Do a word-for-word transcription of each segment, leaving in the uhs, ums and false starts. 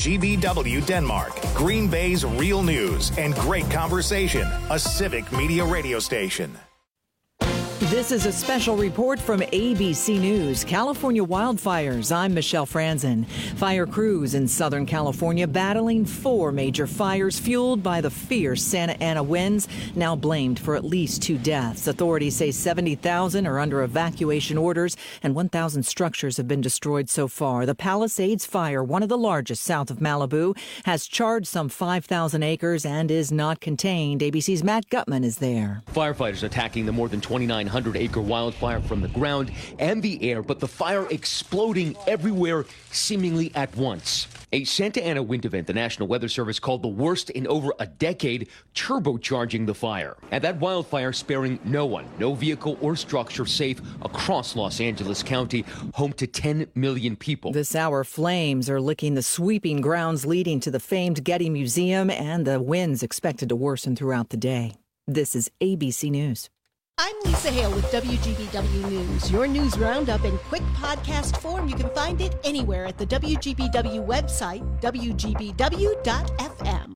G B W Denmark, Green Bay's real news and great conversation, a Civic Media radio station. This is a special report from A B C News. California wildfires. I'm Michelle Franzen. Fire crews in Southern California battling four major fires fueled by the fierce Santa Ana winds, now blamed for at least two deaths. Authorities say seventy thousand are under evacuation orders and one thousand structures have been destroyed so far. The Palisades Fire, one of the largest south of Malibu, has charged some five thousand acres and is not contained. A B C's Matt Gutman is there. Firefighters attacking the more than twenty-nine hundred acre wildfire from the ground and the air, but the fire exploding everywhere seemingly at once. A Santa Ana wind event the National Weather Service called the worst in over a decade, turbocharging the fire. And that wildfire sparing no one, no vehicle or structure safe across Los Angeles County, home to ten million people. This hour, flames are licking the sweeping grounds leading to the famed Getty Museum, and the winds expected to worsen throughout the day. This is A B C News. I'm Lisa Hale with W G B W News. Your news roundup in quick podcast form. You can find it anywhere at the W G B W website, W G B W dot F M.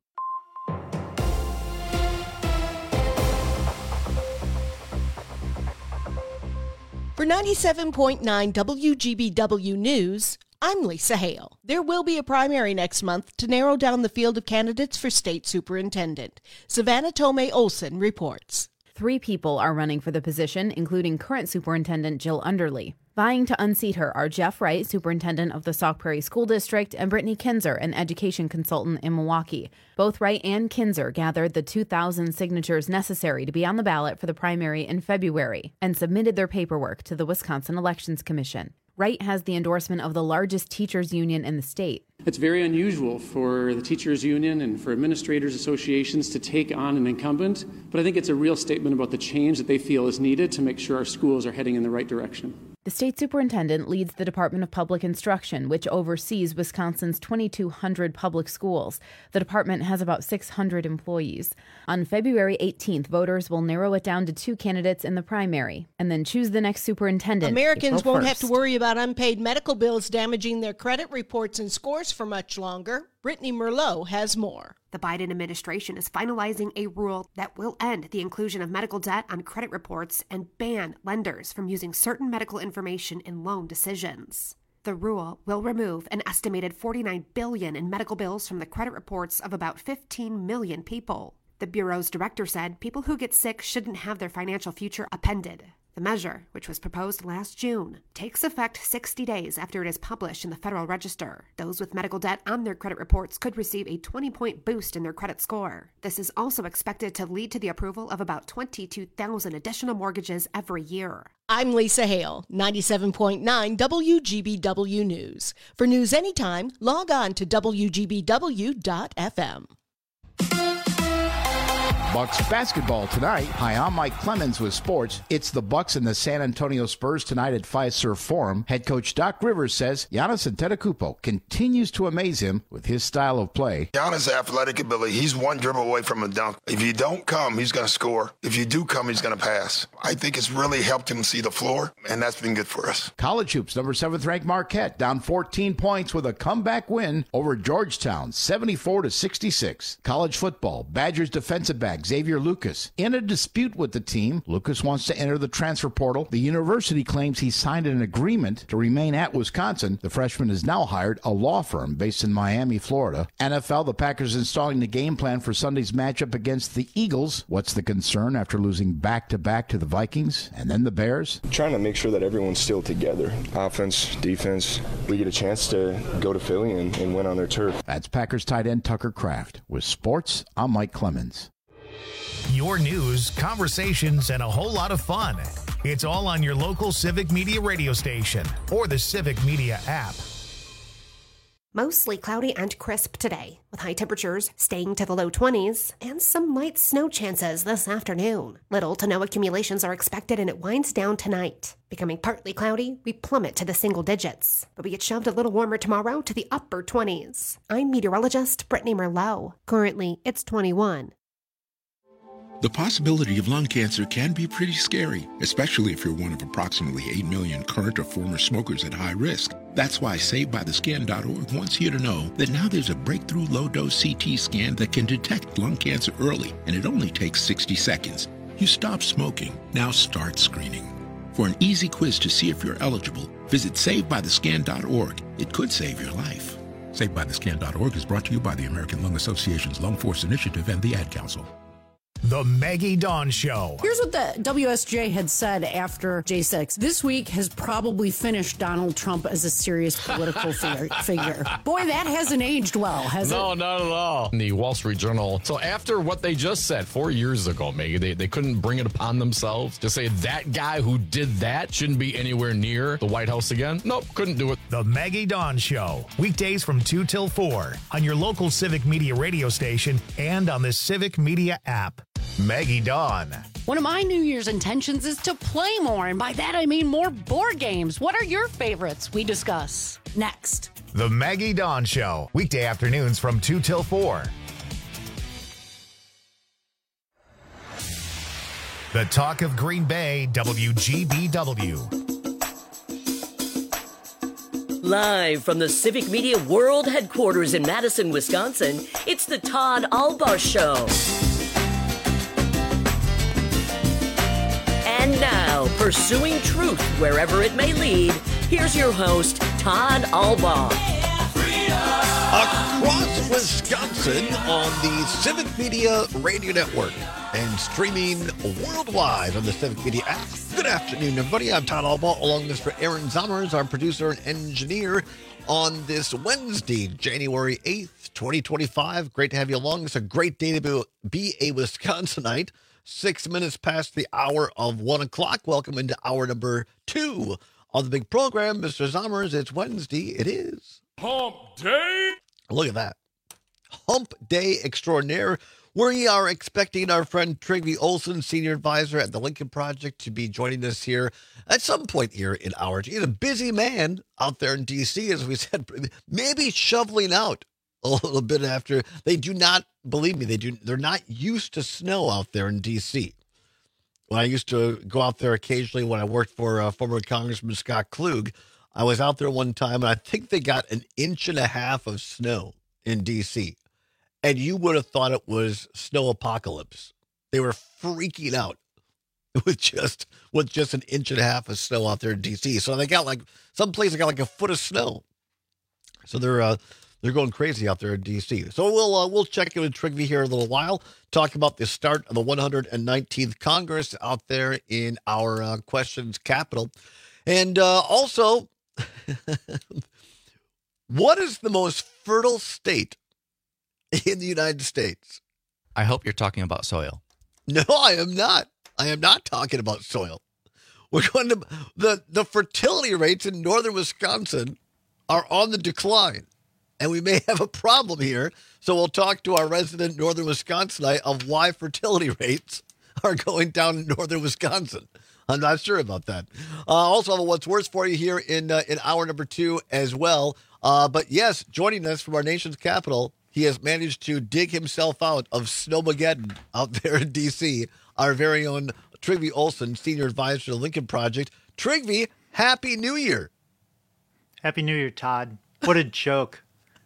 For ninety-seven point nine W G B W News, I'm Lisa Hale. There will be a primary next month to narrow down the field of candidates for state superintendent. Savannah Tomei Olson reports. Three people are running for the position, including current Superintendent Jill Underly. Vying to unseat her are Jeff Wright, Superintendent of the Sauk Prairie School District, and Brittany Kinzer, an education consultant in Milwaukee. Both Wright and Kinzer gathered the two thousand signatures necessary to be on the ballot for the primary in February and submitted their paperwork to the Wisconsin Elections Commission. Wright has the endorsement of the largest teachers union in the state. It's very unusual for the teachers union and for administrators associations to take on an incumbent, but I think it's a real statement about the change that they feel is needed to make sure our schools are heading in the right direction. The state superintendent leads the Department of Public Instruction, which oversees Wisconsin's twenty-two hundred public schools. The department has about six hundred employees. On February eighteenth, voters will narrow it down to two candidates in the primary and then choose the next superintendent. Americans won't have to worry about unpaid medical bills damaging their credit reports and scores for much longer. Brittany Merlot has more. The Biden administration is finalizing a rule that will end the inclusion of medical debt on credit reports and ban lenders from using certain medical information in loan decisions. The rule will remove an estimated forty-nine billion dollars in medical bills from the credit reports of about fifteen million people. The Bureau's director said people who get sick shouldn't have their financial future upended. The measure, which was proposed last June, takes effect sixty days after it is published in the Federal Register. Those with medical debt on their credit reports could receive a twenty-point boost in their credit score. This is also expected to lead to the approval of about twenty-two thousand additional mortgages every year. I'm Lisa Hale, ninety-seven point nine W G B W News. For news anytime, log on to W G B W dot F M. Bucks basketball tonight. Hi, I'm Mike Clemens with sports. It's the Bucks and the San Antonio Spurs tonight at Fiserv Forum. Head coach Doc Rivers says Giannis Antetokounmpo continues to amaze him with his style of play. Giannis' athletic ability, he's one dribble away from a dunk. If you don't come, he's going to score. If you do come, he's going to pass. I think it's really helped him see the floor, and that's been good for us. College hoops, number seventh ranked Marquette, down fourteen points with a comeback win over Georgetown, seventy-four to sixty-six. College football, Badgers defensive back Xavier Lucas in a dispute with the team. Lucas wants to enter the transfer portal. The university claims he signed an agreement to remain at Wisconsin. The freshman has now hired a law firm based in Miami, Florida. N F L, the Packers installing the game plan for Sunday's matchup against the Eagles. What's the concern after losing back-to-back to the Vikings and then the Bears? Trying to make sure that everyone's still together. Offense, defense. We get a chance to go to Philly and, and win on their turf. That's Packers tight end Tucker Kraft. With sports, I'm Mike Clemens. Your news, conversations, and a whole lot of fun. It's all on your local Civic Media radio station or the Civic Media app. Mostly cloudy and crisp today, with high temperatures staying to the low twenties and some light snow chances this afternoon. Little to no accumulations are expected and it winds down tonight. Becoming partly cloudy, we plummet to the single digits, but we get shoved a little warmer tomorrow to the upper twenties. I'm meteorologist Brittany Merlot. Currently, it's twenty-one. The possibility of lung cancer can be pretty scary, especially if you're one of approximately eight million current or former smokers at high risk. That's why Saved By The Scan dot org wants you to know that now there's a breakthrough low-dose C T scan that can detect lung cancer early, and it only takes sixty seconds. You stop smoking, now start screening. For an easy quiz to see if you're eligible, visit Saved By The Scan dot org. It could save your life. Saved By The Scan dot org is brought to you by the American Lung Association's Lung Force Initiative and the Ad Council. The Maggie Dawn Show. Here's what the W S J had said after J six. This week has probably finished Donald Trump as a serious political figure. Boy, that hasn't aged well, has no, it? No, not at all. In the Wall Street Journal. So after what they just said four years ago, Maggie, they, they couldn't bring it upon themselves to say that guy who did that shouldn't be anywhere near the White House again. Nope, couldn't do it. The Maggie Dawn Show. Weekdays from two till four on your local Civic Media radio station and on the Civic Media app. Maggie Dawn. One of my New Year's intentions is to play more, and by that I mean more board games. What are your favorites? We discuss next. The Maggie Dawn Show. Weekday afternoons from two till four. The Talk of Green Bay, W G B W. Live from the Civic Media World Headquarters in Madison, Wisconsin, it's the Todd Albaugh Show. And now, pursuing truth wherever it may lead, here's your host, Todd Albaugh. Across Wisconsin on the Civic Media Radio Network and streaming worldwide on the Civic Media app. Good afternoon, everybody. I'm Todd Albaugh, along with Mister Aaron Zommers, our producer and engineer, on this Wednesday, January eighth, twenty twenty-five. Great to have you along. It's a great day to be a Wisconsinite. Six minutes past the hour of one o'clock. Welcome into hour number two of the big program. Mister Zommers, it's Wednesday. It is Hump Day. Look at that. Hump Day extraordinaire. We are expecting our friend Trygve Olsen, senior advisor at the Lincoln Project, to be joining us here at some point here in hour two. He's a busy man out there in D C, as we said, maybe shoveling out a little bit after. They do not, believe me, they do, they're not used to snow out there in D C. When I used to go out there occasionally when I worked for uh, former Congressman Scott Klug, I was out there one time, and I think they got an inch and a half of snow in D C, and you would have thought it was snow apocalypse. They were freaking out with just with just an inch and a half of snow out there in D C. So they got like, some places got like a foot of snow. So they're uh, they're going crazy out there in D C. So we'll uh, we'll check in with Trygve here in a little while, talk about the start of the one hundred nineteenth Congress out there in our uh, questions capital, and uh, also. What is the most fertile state in the United States? I hope you're talking about soil. No, I am not. I am not talking about soil. We're going to the the fertility rates in northern Wisconsin are on the decline, and we may have a problem here. So we'll talk to our resident northern Wisconsinite of why fertility rates are going down in northern Wisconsin. I'm not sure about that. Uh, also, have a what's worse for you here in uh, in hour number two as well. Uh, but yes, joining us from our nation's capital, he has managed to dig himself out of Snowmageddon out there in D C. Our very own Trygve Olsen, senior advisor to the Lincoln Project. Trygve, Happy New Year. Happy New Year, Todd. What a joke.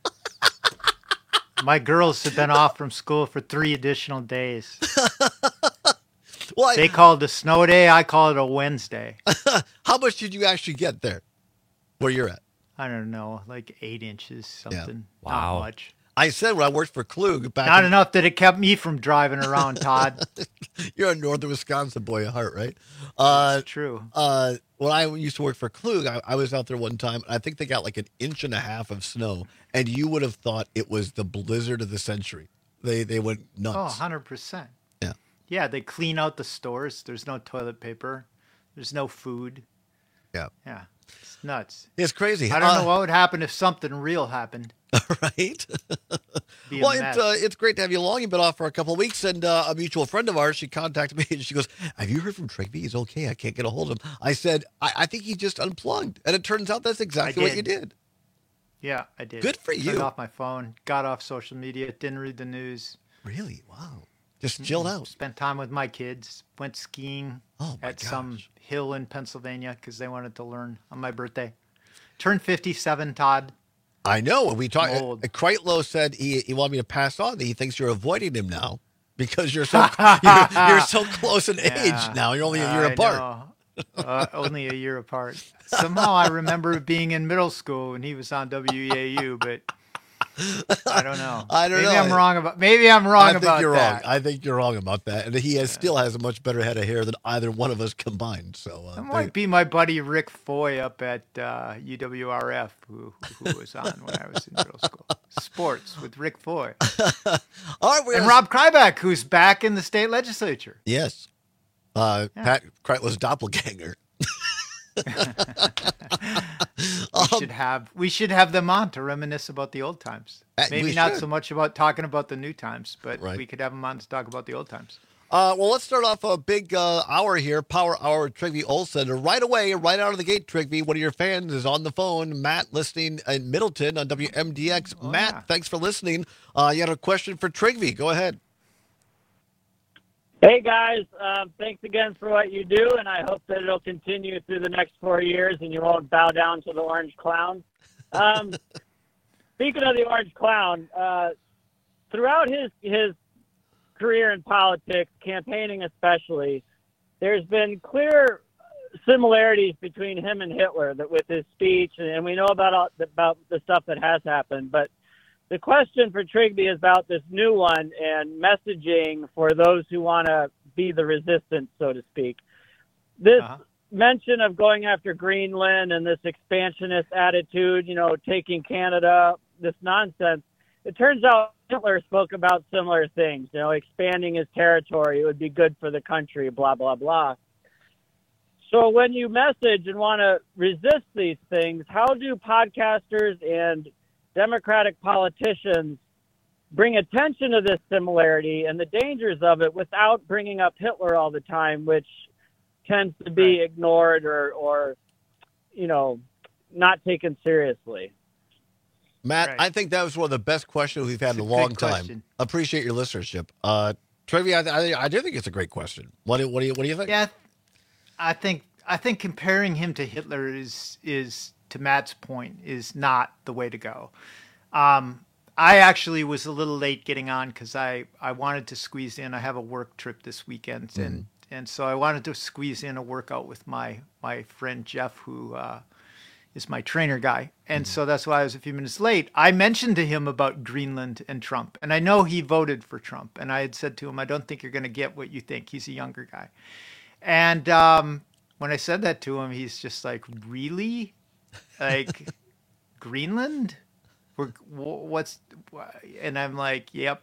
My girls have been off from school for three additional days. Well, I, they call it a snow day. I call it a Wednesday. How much did you actually get there where you're at? I don't know, like eight inches, something. Yeah. Wow. Not much. I said when I worked for Klug back Not in, enough that it kept me from driving around, Todd. You're a northern Wisconsin boy at heart, right? Uh, That's true. Uh, when I used to work for Klug, I, I was out there one time, and I think they got like an inch and a half of snow, and you would have thought it was the blizzard of the century. They they went nuts. Oh, one hundred percent. Yeah. Yeah, they clean out the stores. There's no toilet paper. There's no food. Yeah. Yeah. It's nuts. It's crazy. I don't uh, know what would happen if something real happened. Right? Be a Well, mess. it's, uh, it's great to have you along. You've been off for a couple of weeks, and uh, a mutual friend of ours, she contacted me, and she goes, have you heard from Trygve? He's okay. I can't get a hold of him. I said, I, I think he just unplugged. And it turns out that's exactly what you did. Yeah, I did. Good for Turned you. off my phone, got off social media, didn't read the news. Really? Wow. Just chilled out. Spent time with my kids. Went skiing oh at gosh. some hill in Pennsylvania because they wanted to learn on my birthday. Turned fifty-seven, Todd. I know. We talked. Old. Kreitlow said he he wanted me to pass on that he thinks you're avoiding him now because you're so you're, you're so close in Yeah, age now. You're only a year I apart. know. Uh, only a year apart. Somehow I remember being in middle school when he was on W E A U, but I don't know. I don't maybe know. I'm wrong about. Maybe I'm wrong I think about you're that. wrong. I think you're wrong about that. And he has, still has a much better head of hair than either one of us combined. So uh, That might be my buddy Rick Foy up at uh, U W R F, who who was on when I was in middle school. Sports with Rick Foy. All right, we're and gonna... Rob Kryback, who's back in the state legislature. Yes, uh, Yeah. Pat Kreitlow's doppelganger. we should have we should have them on to reminisce about the old times. Uh, Maybe we not should. so much about talking about the new times, but Right. we could have them on to talk about the old times. Uh, well, let's start off a big uh, hour here, Power Hour with Trigby Olson. And right away, right out of the gate, Trigby, one of your fans is on the phone. Matt, listening in Middleton on W M D X. Oh, Matt, yeah. thanks for listening. Uh, you had a question for Trigby. Go ahead. Hey, guys. Um, thanks again for what you do, and I hope that it'll continue through the next four years and you won't bow down to the orange clown. Um, speaking of the orange clown, uh, throughout his, his career in politics, campaigning especially, there's been clear similarities between him and Hitler that with his speech, and, and we know about, all, about the stuff that has happened, but the question for Trigby is about this new one and messaging for those who want to be the resistance, so to speak. This Uh-huh. mention of going after Greenland and this expansionist attitude, you know, taking Canada, this nonsense, it turns out Hitler spoke about similar things, you know, expanding his territory. It would be good for the country, blah, blah, blah. So when you message and want to resist these things, how do podcasters and Democratic politicians bring attention to this similarity and the dangers of it without bringing up Hitler all the time, which tends to be ignored or, or you know, not taken seriously? Matt, Right. I think that was one of the best questions we've had in a It's a long good time. question. Appreciate your listenership. Uh, Trivia, I, I, I do think it's a great question. What do, what do you what do you think? Yeah, I think I think comparing him to Hitler is is to Matt's point is not the way to go. Um, I actually was a little late getting on because I, I wanted to squeeze in. I have a work trip this weekend, Mm-hmm. and and so I wanted to squeeze in a workout with my my friend Jeff, who uh, is my trainer guy, and Mm-hmm. so that's why I was a few minutes late. I mentioned to him about Greenland and Trump, and I know he voted for Trump, and I had said to him, I don't think you're going to get what you think. He's a younger guy, and um, when I said that to him, he's just like, really? Like Greenland? We're, what's, and I'm like, yep.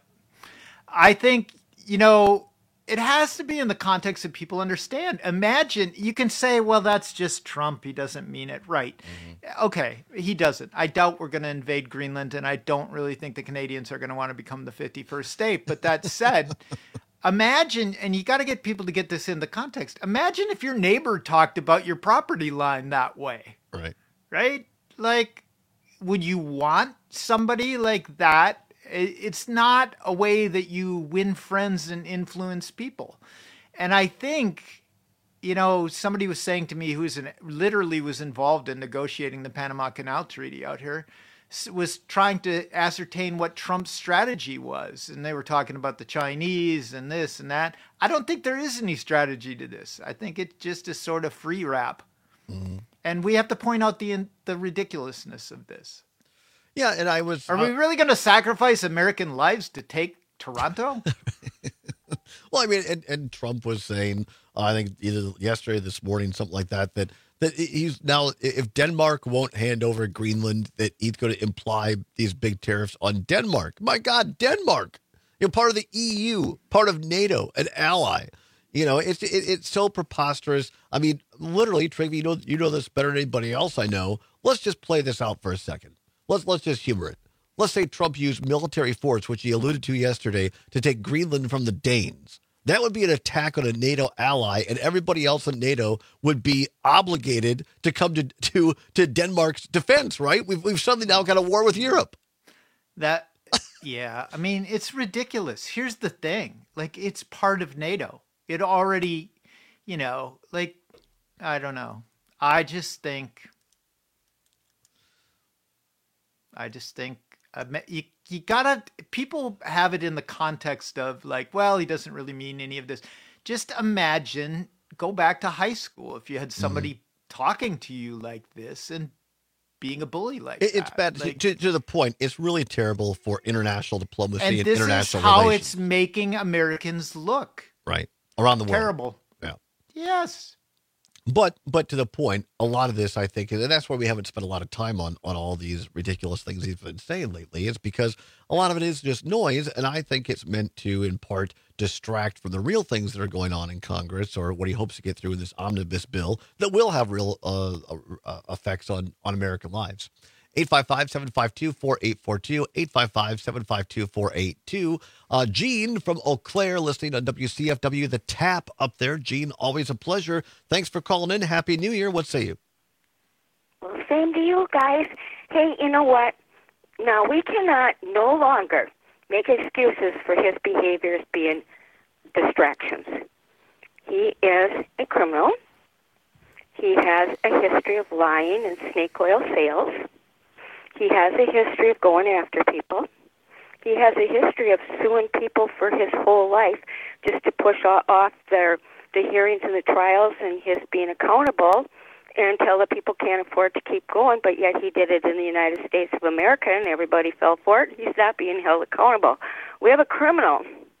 I think, you know, it has to be in the context that people understand. Imagine, you can say, well, that's just Trump. He doesn't mean it. Right. Mm-hmm. Okay. He doesn't. I doubt we're going to invade Greenland, and I don't really think the Canadians are going to want to become the fifty-first state. But that said, imagine, and you got to get people to get this in the context. Imagine if your neighbor talked about your property line that way. Right. Right? Like, would you want somebody like that? It's not a way that you win friends and influence people. And I think, you know, somebody was saying to me who's an, literally was involved in negotiating the Panama Canal Treaty out here, was trying to ascertain what Trump's strategy was. And they were talking about the Chinese and this and that. I don't think there is any strategy to this. I think it just is sort of free rap. Mm-hmm. And we have to point out the the ridiculousness of this. Yeah, and I was... Are uh, we really going to sacrifice American lives to take Toronto? Well, I mean, and, and Trump was saying, uh, I think either yesterday or this morning, something like that, that that he's now, if Denmark won't hand over Greenland, that he's going to imply these big tariffs on Denmark. My God, Denmark, you're part of the E U, part of NATO, an ally. You know, it's it, it's so preposterous. I mean, literally, Trigby, you know, you know this better than anybody else I know. Let's just play this out for a second. Let's let's just humor it. Let's say Trump used military force, which he alluded to yesterday, to take Greenland from the Danes. That would be an attack on a NATO ally, and everybody else in NATO would be obligated to come to to, to Denmark's defense, right? We've we've suddenly now got a war with Europe. That Yeah, I mean, it's ridiculous. Here's the thing. Like, it's part of NATO. It already, you know, like, I don't know. I just think, I just think, uh, you, you gotta, people have it in the context of like, well, he doesn't really mean any of this. Just imagine, go back to high school if you had somebody mm-hmm. talking to you like this and being a bully like it, it's that. bad like, to, to the point. It's really terrible for international diplomacy and, and this international is how relations. It's making Americans look right around the world. Terrible. Yeah. Yes. But but to the point, a lot of this, I think, and that's why we haven't spent a lot of time on, on all these ridiculous things he's been saying lately. It's because a lot of it is just noise, and I think it's meant to, in part, distract from the real things that are going on in Congress or what he hopes to get through in this omnibus bill that will have real uh, uh, effects on, on American lives. eight five five, seven five two, four eight four two, eight five five, seven five two, four eight two. Uh, Gene from Eau Claire listening on W C F W, The Tap up there. Gene, always a pleasure. Thanks for calling in. Happy New Year. What say you? Well, same to you guys. Hey, you know what? Now, we cannot no longer make excuses for his behaviors being distractions. He is a criminal. He has a history of lying and snake oil sales. He has a history of going after people. He has a history of suing people for his whole life just to push off their the hearings and the trials and his being accountable until the people can't afford to keep going, but yet he did it in the United States of America and everybody fell for it. He's not being held accountable. We have a criminal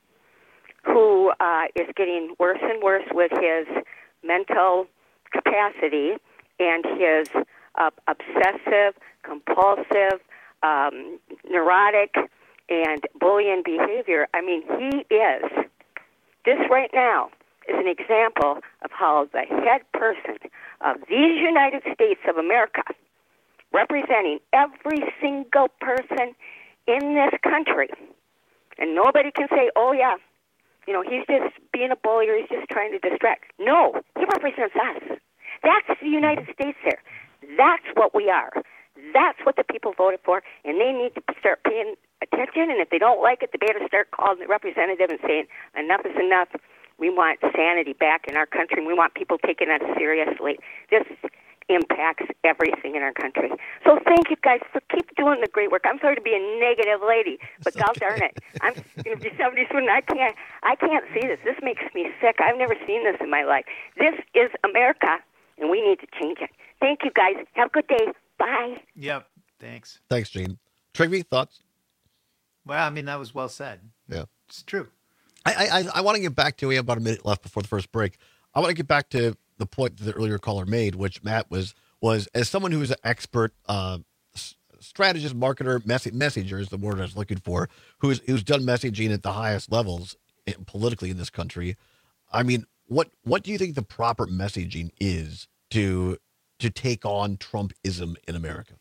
who uh, is getting worse and worse with his mental capacity and his uh, obsessive, compulsive, um, neurotic, and bullying behavior. I mean, he is, this right now is an example of how the head person of these United States of America, representing every single person in this country, and nobody can say, oh, yeah, you know, he's just being a bully or he's just trying to distract. No, he represents us. That's the United States there. That's what we are. That's what the people voted for, and they need to start paying attention, and if they don't like it, they better start calling the representative and saying, enough is enough. We want sanity back in our country, and we want people taking us seriously. This impacts everything in our country. So thank you guys for keep doing the great work. I'm sorry to be a negative lady, but God darn it, I'm going to be somebody soon. I can't, I can't see this. This makes me sick. I've never seen this in my life. This is America, and we need to change it. Thank you, guys. Have a good day. Bye. Yep. Thanks. Thanks, Gene. Trigby, thoughts? Well, I mean, that was well said. Yeah. It's true. I I, I want to get back to, we have about a minute left before the first break. I want to get back to the point that the earlier caller made, which Matt was, was as someone who is an expert uh, strategist, marketer, mess- messenger is the word I was looking for, who's, who's done messaging at the highest levels in, politically in this country. I mean, what, what do you think the proper messaging is to to take on Trumpism in America?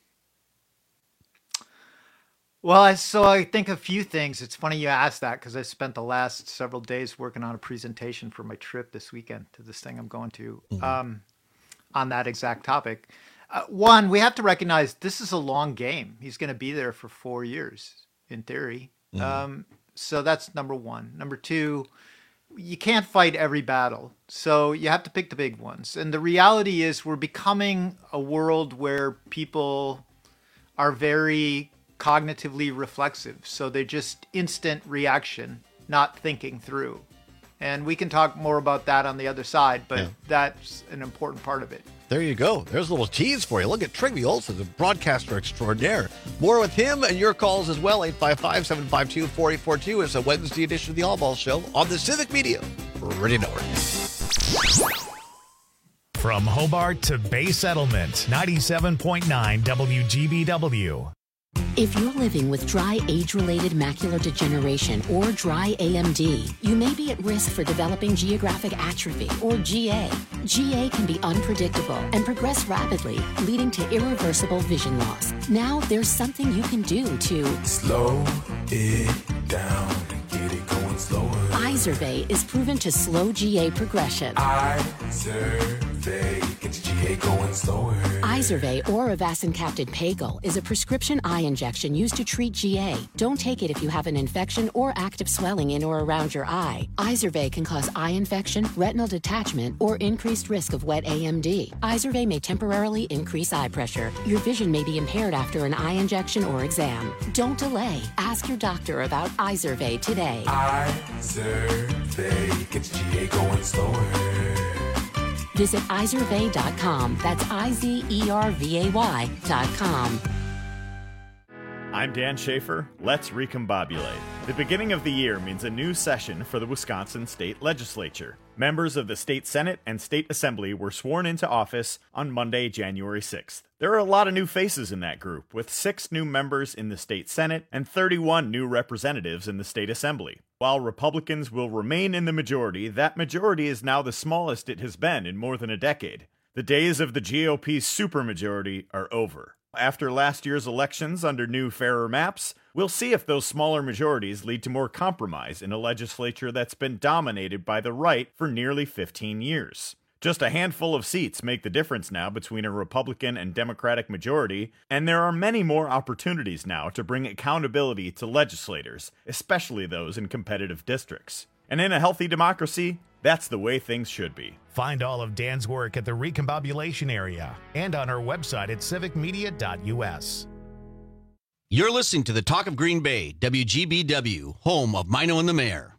Well, I, so I think a few things. It's funny you asked that because I spent the last several days working on a presentation for my trip this weekend to this thing I'm going to mm-hmm. um, on that exact topic. Uh, one, we have to recognize this is a long game. He's going to be there for four years in theory. Mm-hmm. Um, so that's number one. Number two, you can't fight every battle. So you have to pick the big ones. And the reality is we're becoming a world where people are very cognitively reflexive. So they're just instant reaction, not thinking through. And we can talk more about that on the other side, but yeah. that's an important part of it. There you go. There's a little tease for you. Look at Trigby Olson, the broadcaster extraordinaire. More with him and your calls as well. eight five five, seven five two, four eight four two is a Wednesday edition of the All Ball Show on the Civic Media Radio Network. From Hobart to Bay Settlement, ninety-seven point nine W G B W. If you're living with dry age-related macular degeneration or dry A M D, you may be at risk for developing geographic atrophy or G A. G A can be unpredictable and progress rapidly, leading to irreversible vision loss. Now there's something you can do to slow it down and get it going slower. Izervay is proven to slow G A progression. Izervay. Izervay gets G A going slower. Izervay or Avastin-capted Pagel is a prescription eye injection used to treat G A. Don't take it if you have an infection or active swelling in or around your eye. Izervay can cause eye infection, retinal detachment, or increased risk of wet A M D. Izervay may temporarily increase eye pressure. Your vision may be impaired after an eye injection or exam. Don't delay. Ask your doctor about Izervay today. Izervay gets G A going slower. Visit Izervay dot com. That's I Z E R V A Y dot com. I'm Dan Schaefer. Let's recombobulate. The beginning of the year means a new session for the Wisconsin State Legislature. Members of the State Senate and State Assembly were sworn into office on Monday, January sixth. There are a lot of new faces in that group, with six new members in the State Senate and thirty-one new representatives in the State Assembly. While Republicans will remain in the majority, that majority is now the smallest it has been in more than a decade. The days of the G O P supermajority are over. After last year's elections under new, fairer maps, we'll see if those smaller majorities lead to more compromise in a legislature that's been dominated by the right for nearly fifteen years. Just a handful of seats make the difference now between a Republican and Democratic majority, and there are many more opportunities now to bring accountability to legislators, especially those in competitive districts. And in a healthy democracy, that's the way things should be. Find all of Dan's work at the Recombobulation Area and on our website at civic media dot U S. You're listening to the Talk of Green Bay, W G B W, home of Mino and the Mayor.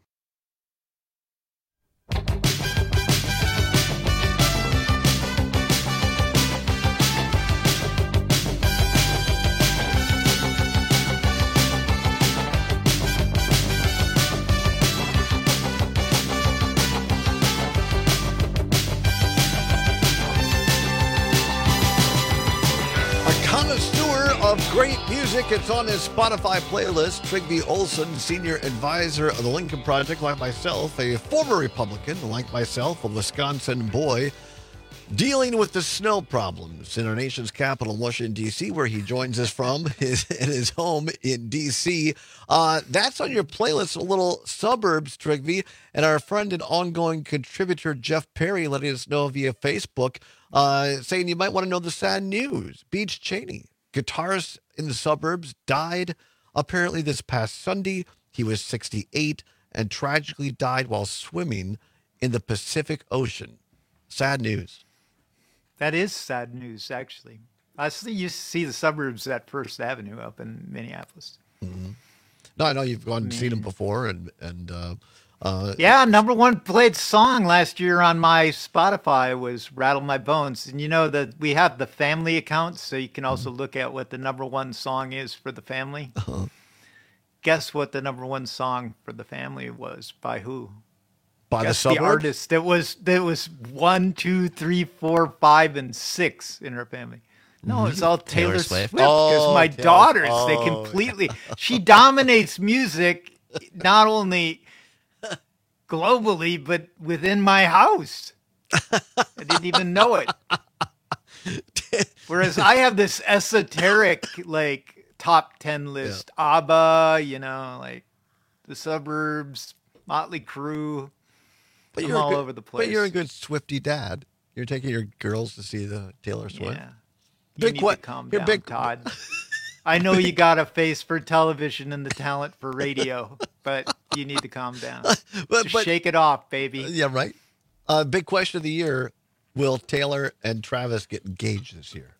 Of great music. It's on his Spotify playlist. Trygve Olson, senior advisor of the Lincoln Project, like myself, a former Republican, like myself, a Wisconsin boy, dealing with the snow problems in our nation's capital, Washington, D C, where he joins us from, his, in his home in D C. Uh, that's on your playlist, a little suburbs, Trygve, and our friend and ongoing contributor, Jeff Perry, letting us know via Facebook, uh, saying you might want to know the sad news. Beach Cheney, guitarist in the suburbs, died apparently this past Sunday. He was sixty-eight and tragically died while swimming in the Pacific Ocean. Sad news. That is sad news, actually. I still used to see the suburbs at First Avenue up in Minneapolis. Mm-hmm. No, I know you've gone and seen him before, and and uh, uh, yeah, number one played song last year on my Spotify was "Rattle My Bones," and you know that we have the family account, so you can also look at what the number one song is for the family. Uh-huh. Guess what the number one song for the family was by who? By Guess the suburbs? the artist that was that was one, two, three, four, five, and six in her family. No, it's all Taylor, Taylor Swift. Swift. Because Oh, my Taylor- daughters, oh. they completely. She dominates music, not only globally but within my house. I didn't even know it. Whereas I have this esoteric like top ten list. ABBA, you know, like the suburbs, Motley Crue. But I'm you're a all good- over the place. But you're a good Swiftie dad. You're taking your girls to see the Taylor Swift. Yeah. You Big need que- to calm your down, big- Todd. I know you got a face for television and the talent for radio, but you need to calm down. But- Just but- shake it off, baby. Yeah, right. Uh, big question of the year: will Taylor and Travis get engaged this year?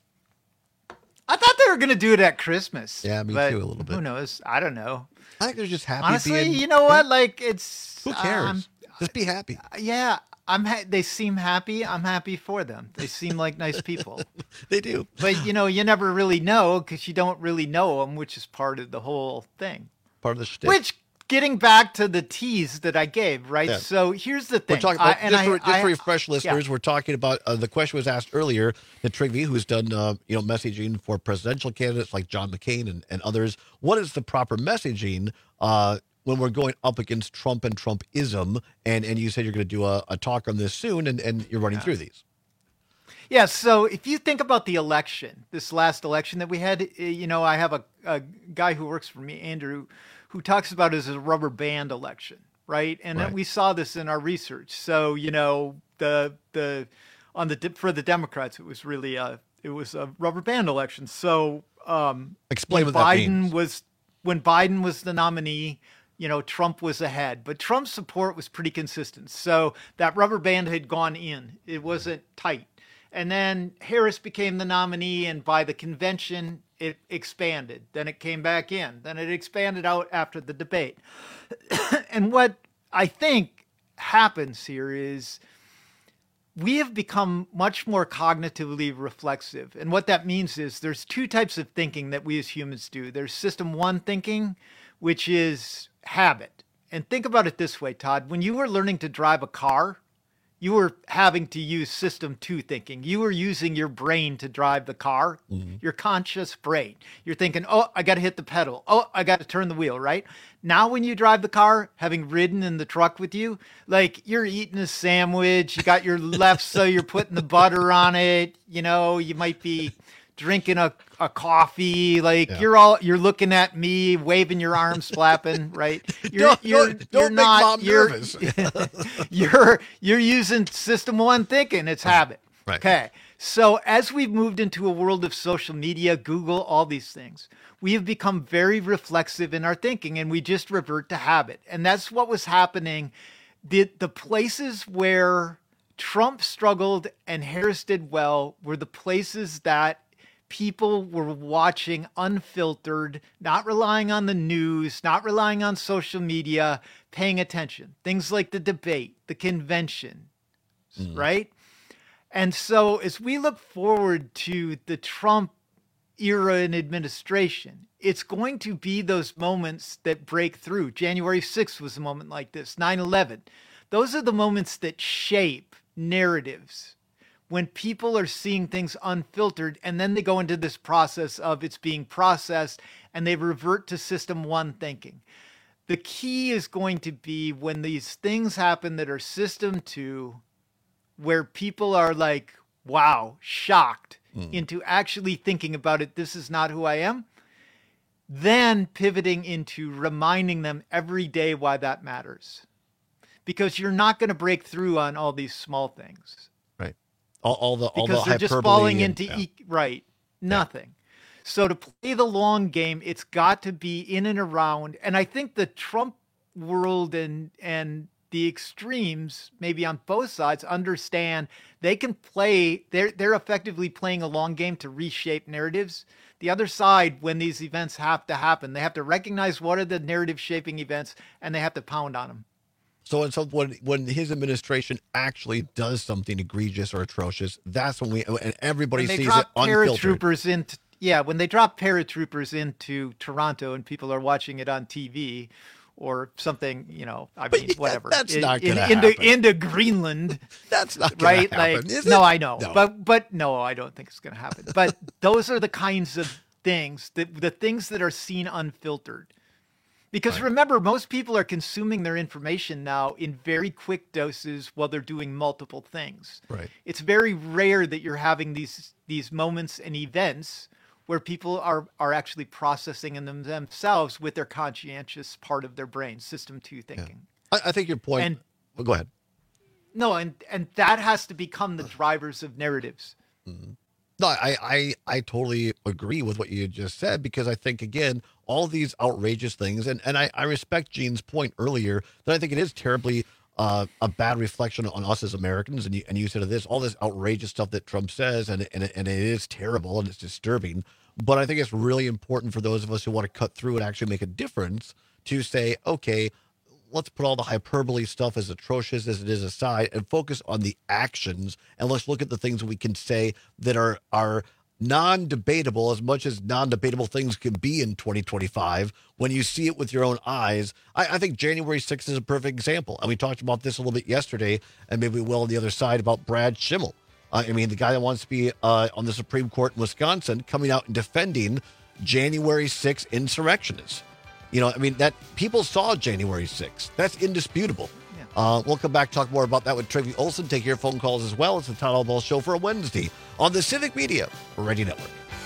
I thought they were going to do it at Christmas. Yeah, me but too, a little bit. Who knows? I don't know. I think they're just happy. Honestly, being, you know what? Like, it's who cares? um, just be happy. yeah, I'm. Ha- they seem happy. I'm happy for them. They seem like nice people. They do. But you know, you never really know because you don't really know them, which is part of the whole thing. Part of the shtick. Which, getting back to the tease that I gave, right? Yeah. So here's the thing. We're talking I- about, and just, I- for, just I- to refresh listeners, yeah. we're talking about uh, the question was asked earlier that Trygve, who's done uh, you know messaging for presidential candidates like John McCain and, and others, what is the proper messaging uh, when we're going up against Trump and Trumpism? And and you said you're going to do a, a talk on this soon, and, and you're running Yeah. through these. Yeah, so if you think about the election, this last election that we had, eh, you know, I have a, a guy who works for me, Andrew, who talks about it as a rubber band election, right? And Right. we saw this in our research. So, you know, the the on the for the Democrats, it was really a it was a rubber band election. So um, explain when what that Biden means. was when Biden was the nominee, you know, Trump was ahead, but Trump's support was pretty consistent. So that rubber band had gone in; it wasn't tight. And then Harris became the nominee, and by the convention, it expanded. Then it came back in. Then it expanded out after the debate. And what I think happens here is we have become much more cognitively reflexive. And what that means is there's two types of thinking that we as humans do. There's system one thinking, which is habit. And think about it this way, Todd. When you were learning to drive a car, you were having to use system two thinking. You were using your brain to drive the car, mm-hmm. your conscious brain. You're thinking, oh, I got to hit the pedal. Oh, I got to turn the wheel, right? Now when you drive the car, having ridden in the truck with you, like you're eating a sandwich, you got your left, so you're putting the butter on it. You know, you might be drinking a, a coffee, like yeah. you're all, you're looking at me, waving your arms, flapping, right? You're, don't you're, don't, you're don't not, make mom you're, nervous. you're, you're using system one thinking. It's right. habit. Right. Okay. So as we've moved into a world of social media, Google, all these things, we have become very reflexive in our thinking, and we just revert to habit. And that's what was happening. The, the places where Trump struggled and Harris did well were the places that people were watching unfiltered, not relying on the news, not relying on social media, paying attention. Things like the debate, the convention, mm. right? And so as we look forward to the Trump era in administration, it's going to be those moments that break through. January sixth was a moment like this, nine eleven. Those are the moments that shape narratives. When people are seeing things unfiltered, and then they go into this process of it's being processed, and they revert to system one thinking. The key is going to be when these things happen that are system two, where people are like, wow, shocked mm. into actually thinking about it. This is not who I am. Then pivoting into reminding them every day why that matters. Because you're not going to break through on all these small things. All, all the all because the they're just falling and, into yeah. e- right nothing. Yeah. So to play the long game, it's got to be in and around. And I think the Trump world and and the extremes, maybe on both sides, understand they can play. They're they're effectively playing a long game to reshape narratives. The other side, when these events have to happen, they have to recognize what are the narrative shaping events, and they have to pound on them. So, and so when when his administration actually does something egregious or atrocious, that's when we and everybody when sees drop it unfiltered. Paratroopers into yeah, when they drop paratroopers into Toronto and people are watching it on T V or something, you know, I but mean, yeah, whatever. That's in, not going to to happen. Into, into Greenland. That's not gonna right. happen, Like, is it? no, I know, No. but but no, I don't think it's going to happen. But those are the kinds of things that the things that are seen unfiltered. Because right. remember, most people are consuming their information now in very quick doses while they're doing multiple things. Right. It's very rare that you're having these these moments and events where people are, are actually processing in them themselves with their conscientious part of their brain, system two thinking. Yeah. I, I think your point. And, well, go ahead. No, and, and that has to become the drivers of narratives. Mm-hmm. No, I, I, I totally agree with what you just said, because I think, again, all these outrageous things, and, and I, I respect Gene's point earlier that I think it is terribly uh, a bad reflection on us as Americans. And you, and you said of this, all this outrageous stuff that Trump says, and, and, and it is terrible and it's disturbing. But I think it's really important for those of us who want to cut through and actually make a difference to say, okay, let's put all the hyperbole stuff, as atrocious as it is, aside and focus on the actions. And let's look at the things we can say that are, are non-debatable, as much as non-debatable things can be in twenty twenty-five when you see it with your own eyes. I, I think January sixth is a perfect example. And we talked about this a little bit yesterday, and maybe we will on the other side, about Brad Schimmel. Uh, I mean, the guy that wants to be uh, on the Supreme Court in Wisconsin, coming out and defending January sixth insurrectionists. You know, I mean, that people saw January sixth. That's indisputable. Yeah. Uh, we'll come back, talk more about that with Trygve Olsen. Take your phone calls as well. It's the Todd Albaugh Show for a Wednesday on the Civic Media Radio Network.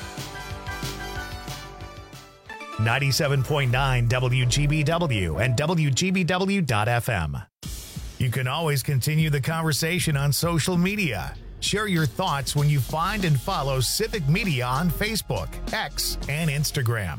ninety-seven point nine W G B W and W G B W dot F M. You can always continue the conversation on social media. Share your thoughts when you find and follow Civic Media on Facebook, X, and Instagram.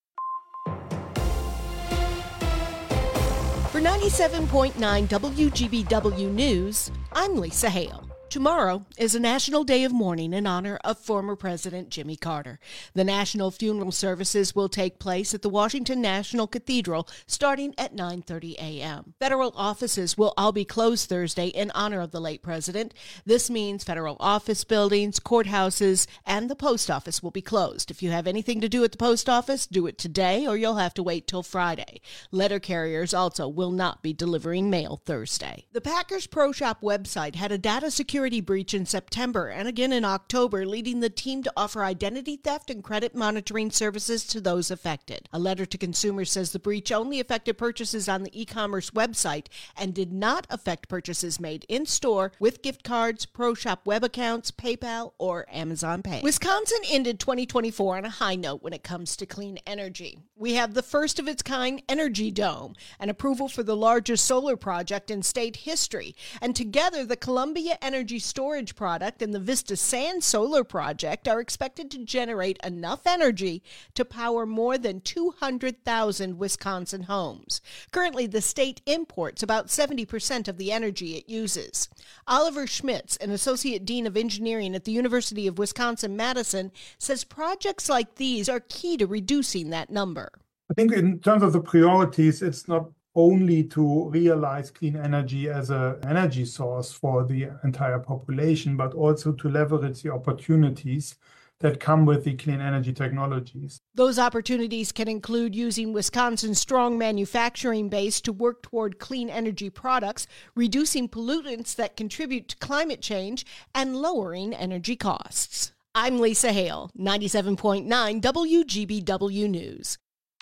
For ninety-seven point nine W G B W News, I'm Lisa Hale. Tomorrow is a national day of mourning in honor of former President Jimmy Carter. The national funeral services will take place at the Washington National Cathedral starting at nine thirty a.m. Federal offices will all be closed Thursday in honor of the late president. This means federal office buildings, courthouses, and the post office will be closed. If you have anything to do at the post office, do it today or you'll have to wait till Friday. Letter carriers also will not be delivering mail Thursday. The Packers Pro Shop website had a data security Security breach in September and again in October, leading the team to offer identity theft and credit monitoring services to those affected. A letter to consumers says the breach only affected purchases on the e-commerce website and did not affect purchases made in-store with gift cards, Pro Shop web accounts, PayPal, or Amazon Pay. Wisconsin ended twenty twenty-four on a high note when it comes to clean energy. We have the first of its kind Energy Dome, an approval for the largest solar project in state history, and together the Columbia Energy Storage Product and the Vista Sand Solar Project are expected to generate enough energy to power more than two hundred thousand Wisconsin homes. Currently, the state imports about seventy percent of the energy it uses. Oliver Schmitz, an Associate Dean of Engineering at the University of Wisconsin-Madison, says projects like these are key to reducing that number. I think in terms of the priorities, it's not only to realize clean energy as an energy source for the entire population, but also to leverage the opportunities that come with the clean energy technologies. Those opportunities can include using Wisconsin's strong manufacturing base to work toward clean energy products, reducing pollutants that contribute to climate change, and lowering energy costs. I'm Lisa Hale, ninety-seven point nine W G B W News.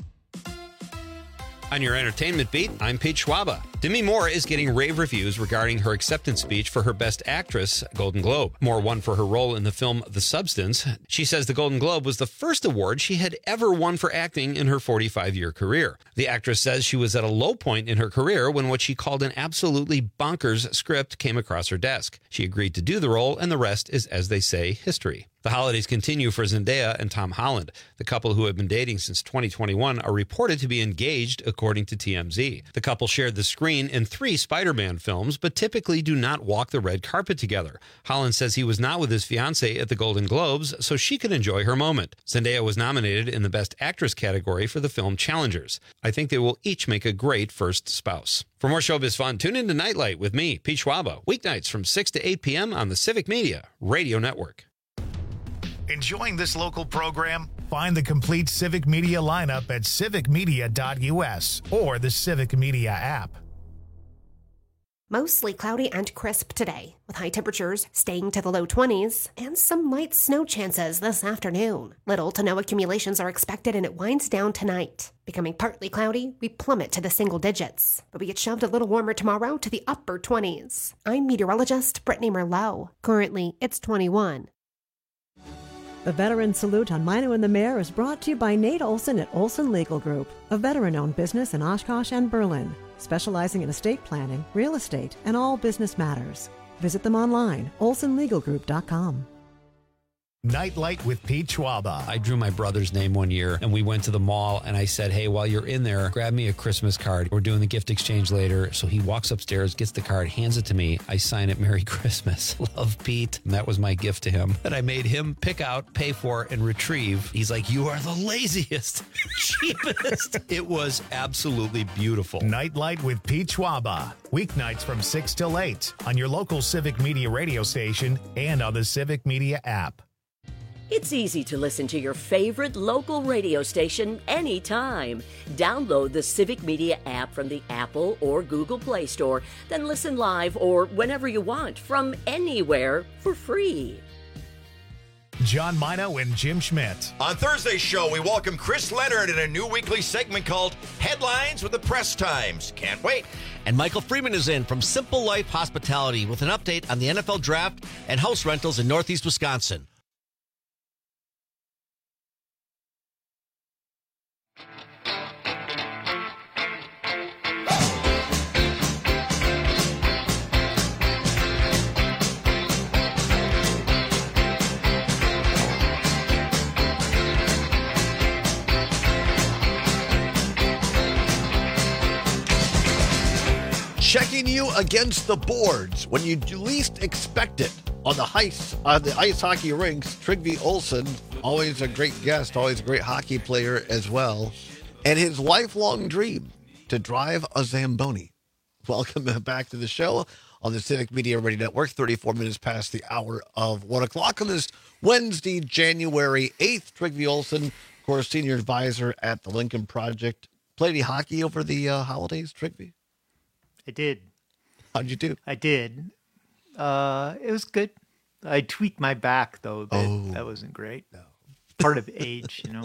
On your entertainment beat, I'm Pete Schwaba. Demi Moore is getting rave reviews regarding her acceptance speech for her Best Actress Golden Globe. Moore won for her role in the film The Substance. She says the Golden Globe was the first award she had ever won for acting in her forty-five-year career. The actress says she was at a low point in her career when what she called an absolutely bonkers script came across her desk. She agreed to do the role, and the rest is, as they say, history. The holidays continue for Zendaya and Tom Holland. The couple, who have been dating since twenty twenty-one, are reported to be engaged, according to T M Z. The couple shared the screen in three Spider-Man films, but typically do not walk the red carpet together. Holland says he was not with his fiancée at the Golden Globes, so she could enjoy her moment. Zendaya was nominated in the Best Actress category for the film Challengers. I think they will each make a great first spouse. For more showbiz fun, tune in to Nightlight with me, Pete Schwaba, weeknights from six to eight p.m. on the Civic Media Radio Network. Enjoying this local program? Find the complete Civic Media lineup at civic media dot u s or the Civic Media app. Mostly cloudy and crisp today, with high temperatures staying to the low twenties and some light snow chances this afternoon. Little to no accumulations are expected, and it winds down tonight. Becoming partly cloudy, we plummet to the single digits, but we get shoved a little warmer tomorrow to the upper twenties. I'm meteorologist Brittany Merlot. Currently, it's twenty-one. The Veteran Salute on Mino and the Mayor is brought to you by Nate Olson at Olson Legal Group, a veteran-owned business in Oshkosh and Berlin, specializing in estate planning, real estate, and all business matters. Visit them online, olson legal group dot com. Nightlight with Pete Schwaba. I drew my brother's name one year, and we went to the mall, and I said, hey, while you're in there, grab me a Christmas card. We're doing the gift exchange later. So he walks upstairs, gets the card, hands it to me. I sign it, Merry Christmas. Love, Pete. And that was my gift to him that I made him pick out, pay for, and retrieve. He's like, you are the laziest, cheapest. It was absolutely beautiful. Nightlight with Pete Schwaba. Weeknights from six till eight on your local Civic Media radio station and on the Civic Media app. It's easy to listen to your favorite local radio station anytime. Download the Civic Media app from the Apple or Google Play Store, then listen live or whenever you want from anywhere for free. John Mino and Jim Schmidt. On Thursday's show, we welcome Chris Leonard in a new weekly segment called Headlines with the Press Times. Can't wait. And Michael Freeman is in from Simple Life Hospitality with an update on the N F L Draft and house rentals in Northeast Wisconsin. checking you against the boards when you least expect it. On the ice, on the ice hockey rinks, Trygve Olsen, always a great guest, always a great hockey player as well, and his lifelong dream to drive a Zamboni. Welcome back to the show on the Civic Media Radio Network, thirty-four minutes past the hour of one o'clock on this Wednesday, January eighth. Trygve Olsen, of course, senior advisor at the Lincoln Project. Played any hockey over the uh, holidays, Trygve? I did. How'd you do? I did. Uh, it was good. I tweaked my back, though, a bit. Oh. That wasn't great. No. Part of age, you know.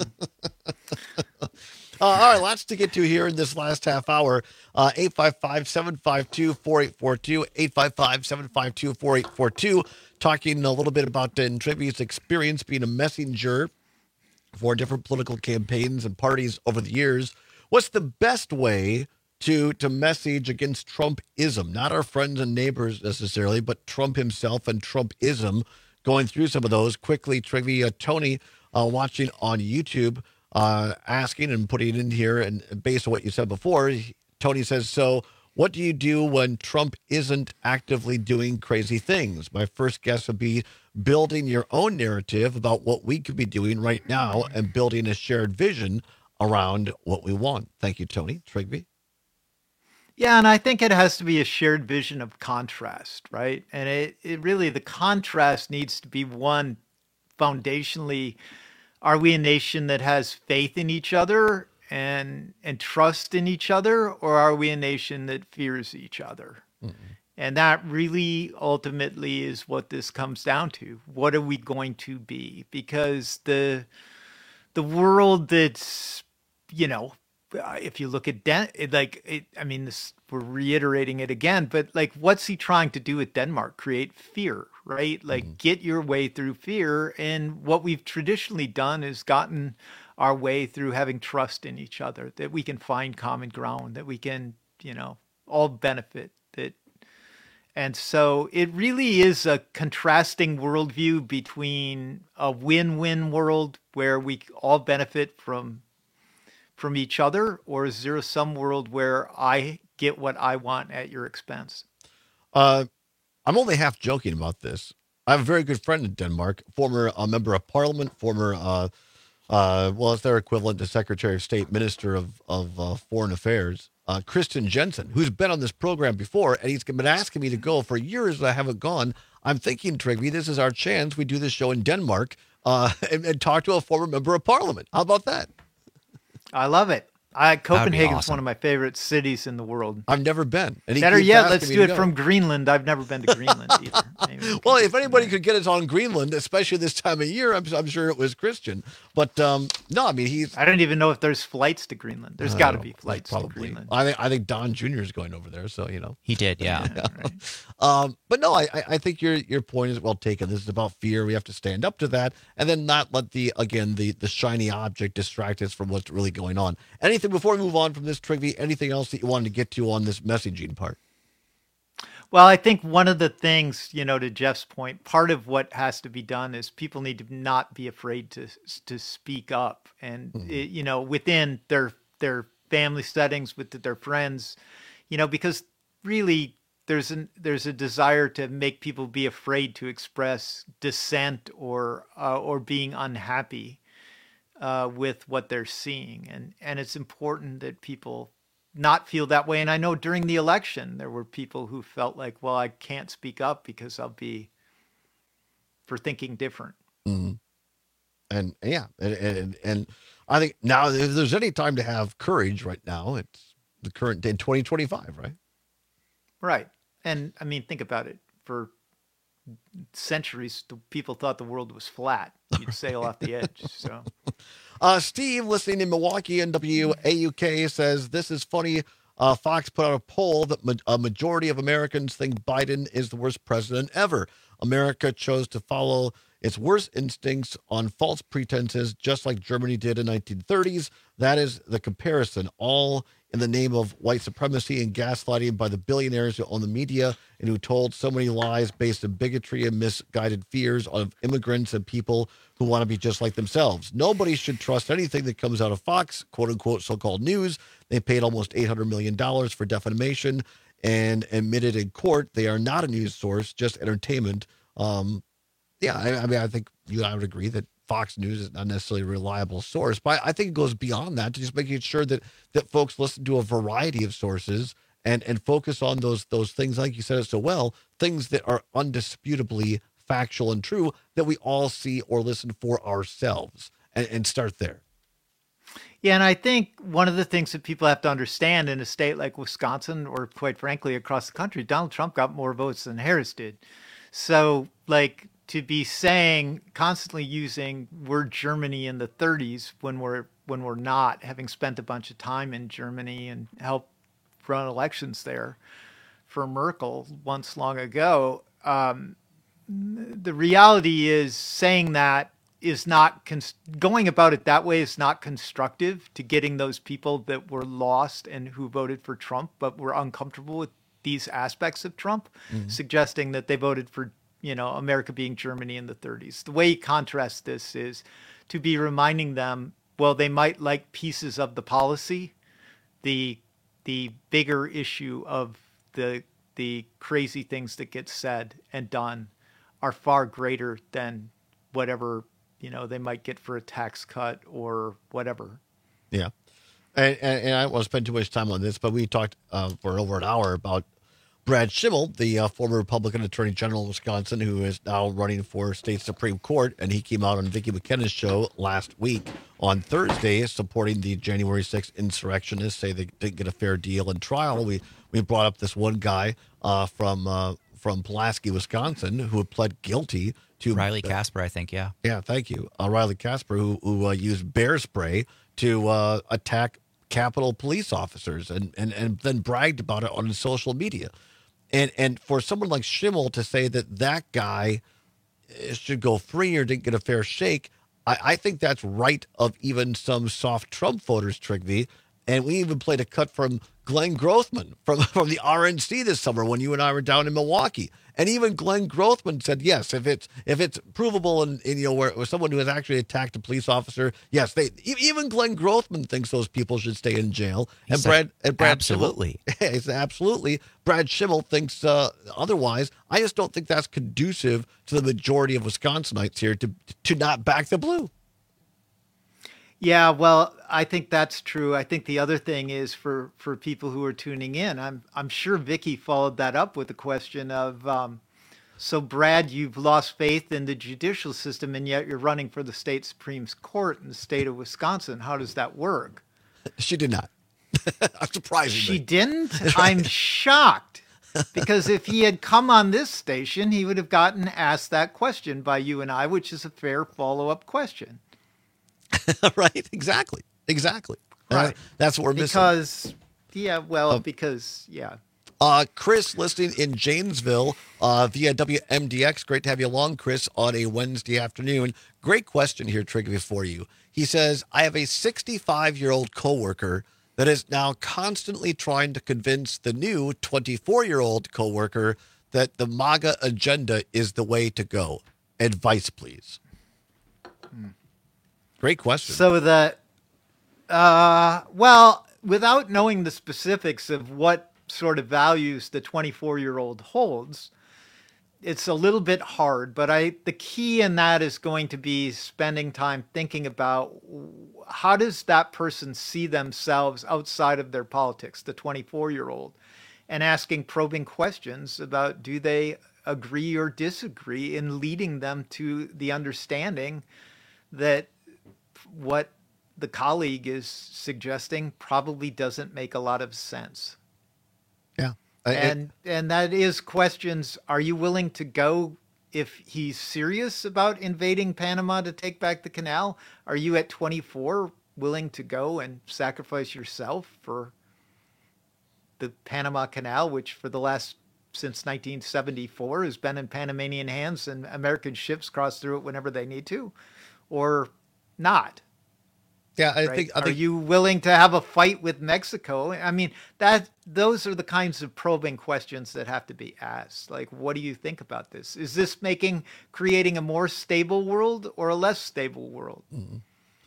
Uh, all right, lots to get to here in this last half hour. Uh, eight five five, seven five two, four eight four two, eight five five, seven five two, four eight four two. Talking a little bit about uh, Trygve's experience being a messenger for different political campaigns and parties over the years. What's the best way to to message against Trumpism? Not our friends and neighbors necessarily, but Trump himself and Trumpism. Going through some of those quickly, Trygve, uh, Tony, uh, watching on YouTube, uh, asking and putting it in here, and based on what you said before, Tony says, so what do you do when Trump isn't actively doing crazy things? My first guess would be building your own narrative about what we could be doing right now and building a shared vision around what we want. Thank you, Tony. Trygve? Yeah, and I think it has to be a shared vision of contrast, right? And it, it really, the contrast needs to be one, foundationally, are we a nation that has faith in each other and and trust in each other, or are we a nation that fears each other? Mm-hmm. And that really ultimately is what this comes down to. What are we going to be? Because the the world that's, you know, if you look at Den- like it, I mean, this, we're reiterating it again, but like, what's he trying to do with Denmark? Create fear, right? Like, mm-hmm. get your way through fear. And what we've traditionally done is gotten our way through having trust in each other, that we can find common ground, that we can, you know, all benefit. That, and so it really is a contrasting worldview between a win-win world where we all benefit from from each other, or is there some world where I get what I want at your expense? Uh, I'm only half joking about this. I have a very good friend in Denmark, former uh, member of parliament, former, uh, uh, well, it's their equivalent to Secretary of State, Minister of, of uh, Foreign Affairs, uh, Christian Jensen, who's been on this program before, and he's been asking me to go for years, and I haven't gone. I'm thinking, Trygve, this is our chance. We do this show in Denmark uh, and, and talk to a former member of parliament. How about that? I love it. I, Copenhagen's awesome. one of my favorite cities in the world. I've never been. And he Better keeps yet, asking let's me do to it go. from Greenland. I've never been to Greenland either. Maybe. Well, if anybody could get us on Greenland, especially this time of year, I'm, I'm sure it was Christian. But um, no, I mean, he's. I don't even know if there's flights to Greenland. There's got to be flights probably. to Greenland. I think I think Don Junior is going over there, so you know He did, yeah. Yeah, right. um, but no, I I I think your your point is well taken. This is about fear. We have to stand up to that, and then not let the again the the shiny object distract us from what's really going on. Anything before we move on from this, Trygve? Anything else that you wanted to get to on this messaging part? Well, I think one of the things, you know, to Jeff's point, part of what has to be done is people need to not be afraid to to speak up, and mm-hmm. it, you know, within their their family settings, with their friends, you know, because really there's an there's a desire to make people be afraid to express dissent or uh, or being unhappy uh, with what they're seeing, and and it's important that people not feel that way. And I know during the election, there were people who felt like, well, I can't speak up because I'll be for thinking different. Mm-hmm. And yeah, and, and and I think now if there's any time to have courage right now, it's the current day, twenty twenty-five, right? Right. And I mean, think about it. For centuries, the people thought the world was flat. You'd sail off the edge. So, uh, Steve, listening in Milwaukee, N W A U K, says, this is funny. Uh, Fox put out a poll that ma- a majority of Americans think Biden is the worst president ever. America chose to follow its worst instincts on false pretenses, just like Germany did in the nineteen thirties. That is the comparison, all in the name of white supremacy and gaslighting by the billionaires who own the media and who told so many lies based on bigotry and misguided fears of immigrants and people who want to be just like themselves. Nobody should trust anything that comes out of Fox, quote unquote, so-called news. They paid almost eight hundred million dollars for defamation. and admitted in court they are not a news source, just entertainment. Um, yeah, I, I mean, I think you and I would agree that Fox News is not necessarily a reliable source, but I think it goes beyond that to just making sure that that folks listen to a variety of sources and and focus on those those things, like you said it so well, things that are undisputably factual and true that we all see or listen for ourselves, and, and start there. Yeah, and I think one of the things that people have to understand in a state like Wisconsin, or quite frankly across the country, Donald Trump got more votes than Harris did. So, like, to be saying, constantly using word Germany in the thirties when we're when we're not, having spent a bunch of time in Germany and helped run elections there for Merkel once long ago, um, the reality is saying that is not cons- going about it that way is not constructive to getting those people that were lost and who voted for Trump but were uncomfortable with these aspects of Trump, mm-hmm. suggesting that they voted for, you know, America being Germany in the thirties. The way you contrast this is to be reminding them, well, they might like pieces of the policy, the the bigger issue of the the crazy things that get said and done are far greater than whatever, you know, they might get for a tax cut or whatever. Yeah. And, and, and I don't want to spend too much time on this, but we talked uh, for over an hour about Brad Schimmel, the uh, former Republican Attorney General of Wisconsin, who is now running for state Supreme Court. And he came out on Vicki McKenna's show last week on Thursday supporting the January sixth insurrectionists, say they didn't get a fair deal in trial. We we brought up this one guy uh, from uh, from Pulaski, Wisconsin, who had pled guilty to Riley Casper, I think, yeah. Yeah, thank you. Uh, Riley Casper, who, who uh, used bear spray to uh, attack Capitol police officers and, and, and then bragged about it on his social media. And and for someone like Schimmel to say that that guy should go free or didn't get a fair shake, I, I think that's right of even some soft Trump voters, Trigby. And we even played a cut from Glenn Grothman from, from the R N C this summer when you and I were down in Milwaukee. And even Glenn Grothman said, yes, if it's if it's provable and, and you know, where, where someone who has actually attacked a police officer, yes, they even Glenn Grothman thinks those people should stay in jail. He and said, Brad and Brad absolutely, Schimmel, he said, absolutely. Brad Schimmel thinks uh, otherwise. I just don't think that's conducive to the majority of Wisconsinites here to to not back the blue. Yeah, well, I think that's true. I think the other thing is for, for people who are tuning in, I'm I'm sure Vicki followed that up with the question of, um, so Brad, you've lost faith in the judicial system, and yet you're running for the state Supreme Court in the state of Wisconsin. How does that work? She did not. Surprisingly. She didn't? I'm shocked. Because if he had come on this station, he would have gotten asked that question by you and I, which is a fair follow-up question. Right, exactly, exactly. Right, uh, that's what we're missing. Because, yeah, well, uh, because, yeah. Uh, Chris, listening in Janesville uh, via W M D X. Great to have you along, Chris, on a Wednesday afternoon. Great question here, Trigby, for you. He says, I have a sixty-five-year-old coworker that is now constantly trying to convince the new twenty-four-year-old coworker that the MAGA agenda is the way to go. Advice, please. Hmm. Great question. So that, uh, well, without knowing the specifics of what sort of values the twenty-four-year-old holds, it's a little bit hard. But I, the key in that is going to be spending time thinking about how does that person see themselves outside of their politics, the twenty-four-year-old, and asking probing questions about do they agree or disagree in leading them to the understanding that what the colleague is suggesting probably doesn't make a lot of sense. Yeah. I, and it, and that is questions, are you willing to go if he's serious about invading Panama to take back the canal? Are you at twenty-four willing to go and sacrifice yourself for the Panama Canal, which for the last, since nineteen seventy-four, has been in Panamanian hands and American ships cross through it whenever they need to? Or not? Yeah, I right? think. I Are think, you willing to have a fight with Mexico? I mean, that those are the kinds of probing questions that have to be asked. Like, what do you think about this? Is this making creating a more stable world or a less stable world? Mm-hmm.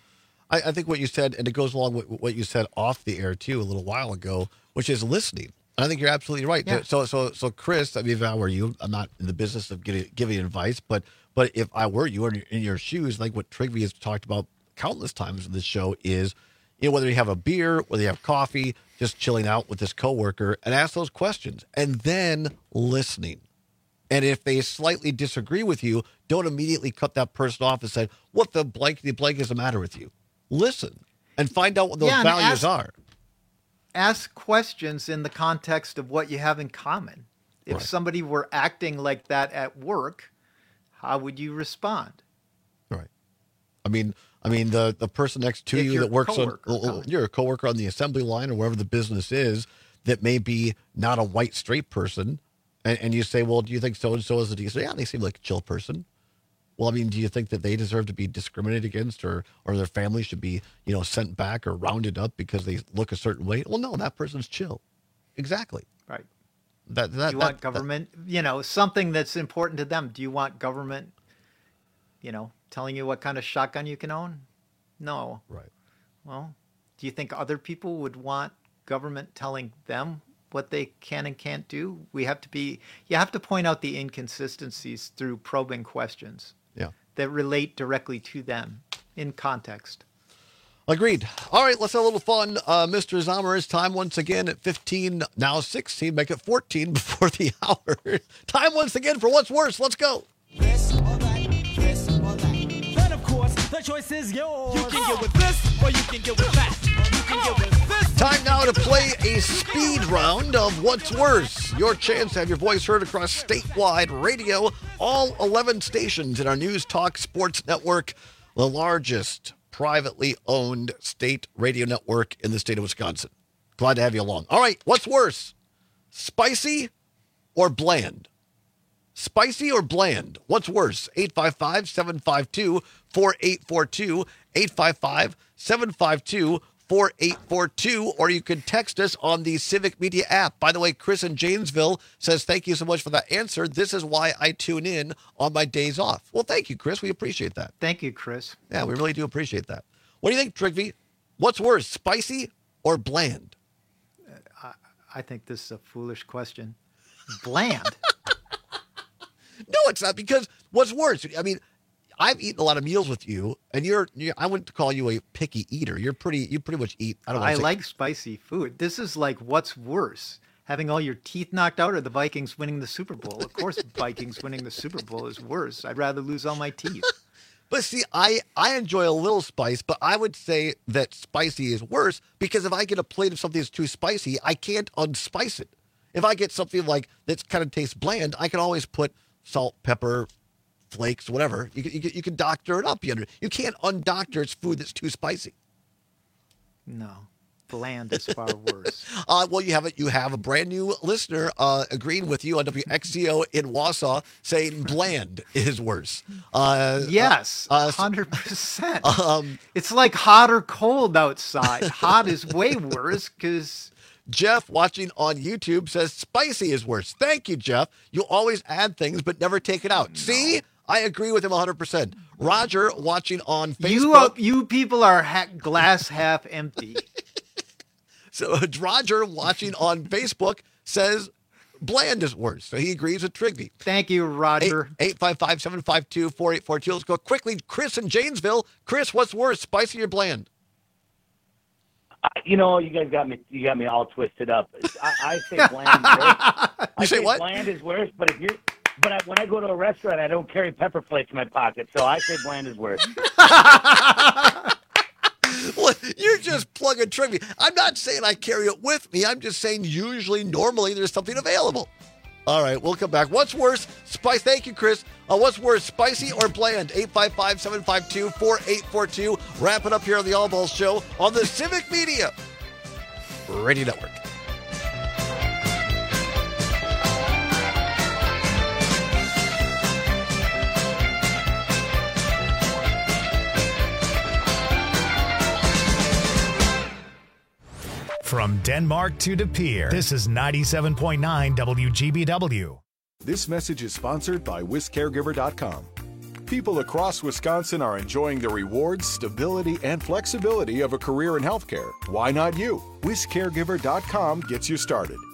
I, I think what you said, and it goes along with what you said off the air too a little while ago, which is listening. I think you're absolutely right. Yeah. So, so, so, Chris, I mean, if I were you, I'm not in the business of getting, giving advice, but, but if I were you in your, in your shoes, like what Trigby has talked about countless times in this show is, you know, whether you have a beer, whether you have coffee, just chilling out with this coworker, and ask those questions, and then listening. And if they slightly disagree with you, don't immediately cut that person off and say, "What the blankety blank is the matter with you?" Listen and find out what those Yeah, values ask, are. Ask questions in the context of what you have in common. If Right. somebody were acting like that at work, how would you respond? Right. I mean, I mean the, the person next to If you you're that works on, coworker, oh, you're a coworker on the assembly line or wherever the business is that may be not a white straight person, and, and you say, "Well, do you think so and so is a decent?" Yeah, they seem like a chill person. Well, I mean, do you think that they deserve to be discriminated against, or or their family should be, you know, sent back or rounded up because they look a certain way? Well, no, that person's chill. Exactly. Right. That that Do you that, want government, you know, something that's important to them? Do you want government, you know, telling you what kind of shotgun you can own? No. Right. Well, do you think other people would want government telling them what they can and can't do? We have to be, you have to point out the inconsistencies through probing questions. Yeah. That relate directly to them in context. Agreed. All right, let's have a little fun. Uh, Mister Zomer, it's time once again at fifteen, now sixteen, make it fourteen before the hour. Time once again for What's Worse. Let's go. This or that, this or that. Then, of course, the choice is yours. You can get with this or you can get with that. You can get with this. Time now to play a speed round of What's Worse. Your chance to have your voice heard across statewide radio, all eleven stations in our News Talk Sports Network, the largest privately owned state radio network in the state of Wisconsin. Glad to have you along. All right, what's worse, spicy or bland? Spicy or bland? What's worse? eight five five, seven five two, four eight four two, eight five five, seven five two, four eight four two, or you can text us on the Civic Media app. By the way, Chris in Janesville says, thank you so much for that answer. This is why I tune in on my days off. Well, thank you, Chris. We appreciate that. Thank you, Chris. Yeah, we really do appreciate that. What do you think, Trigby? What's worse, spicy or bland? I, I think this is a foolish question. Bland. No, it's not, because what's worse? I mean, I've eaten a lot of meals with you, and you're, you're I wouldn't call you a picky eater. You're pretty, you pretty much eat. I don't know. I like spicy food. This is like, what's worse? Having all your teeth knocked out or the Vikings winning the Super Bowl? Of course, Vikings winning the Super Bowl is worse. I'd rather lose all my teeth. But see, I, I enjoy a little spice, but I would say that spicy is worse because if I get a plate of something that's too spicy, I can't unspice it. If I get something like that kind of tastes bland, I can always put salt, pepper, flakes, whatever. You can, you can, you can doctor it up. You, under, you can't undoctor its food that's too spicy. No, bland is far worse. Uh, well, you have a, you have a brand new listener uh, agreeing with you on W X Z O in Wausau, saying bland is worse. Uh, Yes, uh, uh, one hundred percent. Um, it's like hot or cold outside. Hot is way worse because... Jeff, watching on YouTube, says spicy is worse. Thank you, Jeff. You always add things but never take it out. No. See? I agree with him one hundred percent. Roger, watching on Facebook. You, uh, you people are ha- glass half empty. So Roger, watching on Facebook, says bland is worse. So he agrees with Trigby. Thank you, Roger. eight five five, seven five two, four eight four two. Let's go quickly. Chris in Janesville. Chris, what's worse, spicy or bland? You know, you guys got me. You got me all twisted up. I, I say bland is worse. You I say what? Bland is worse, but if you're, but I, when I go to a restaurant, I don't carry pepper flakes in my pocket, so I say bland is worse. Well, you're just plugging Trigby. I'm not saying I carry it with me. I'm just saying usually, normally, there's something available. All right, we'll come back. What's worse, spice? Thank you, Chris. Uh, what's worse, spicy or bland? eight five five, seven five two, four eight four two. Wrap it up here on the All Balls Show on the Civic Media Radio Network. From Denmark to De Pere, this is ninety-seven point nine W G B W. This message is sponsored by Wis Caregiver dot com. People across Wisconsin are enjoying the rewards, stability, and flexibility of a career in healthcare. Why not you? Wis Caregiver dot com gets you started.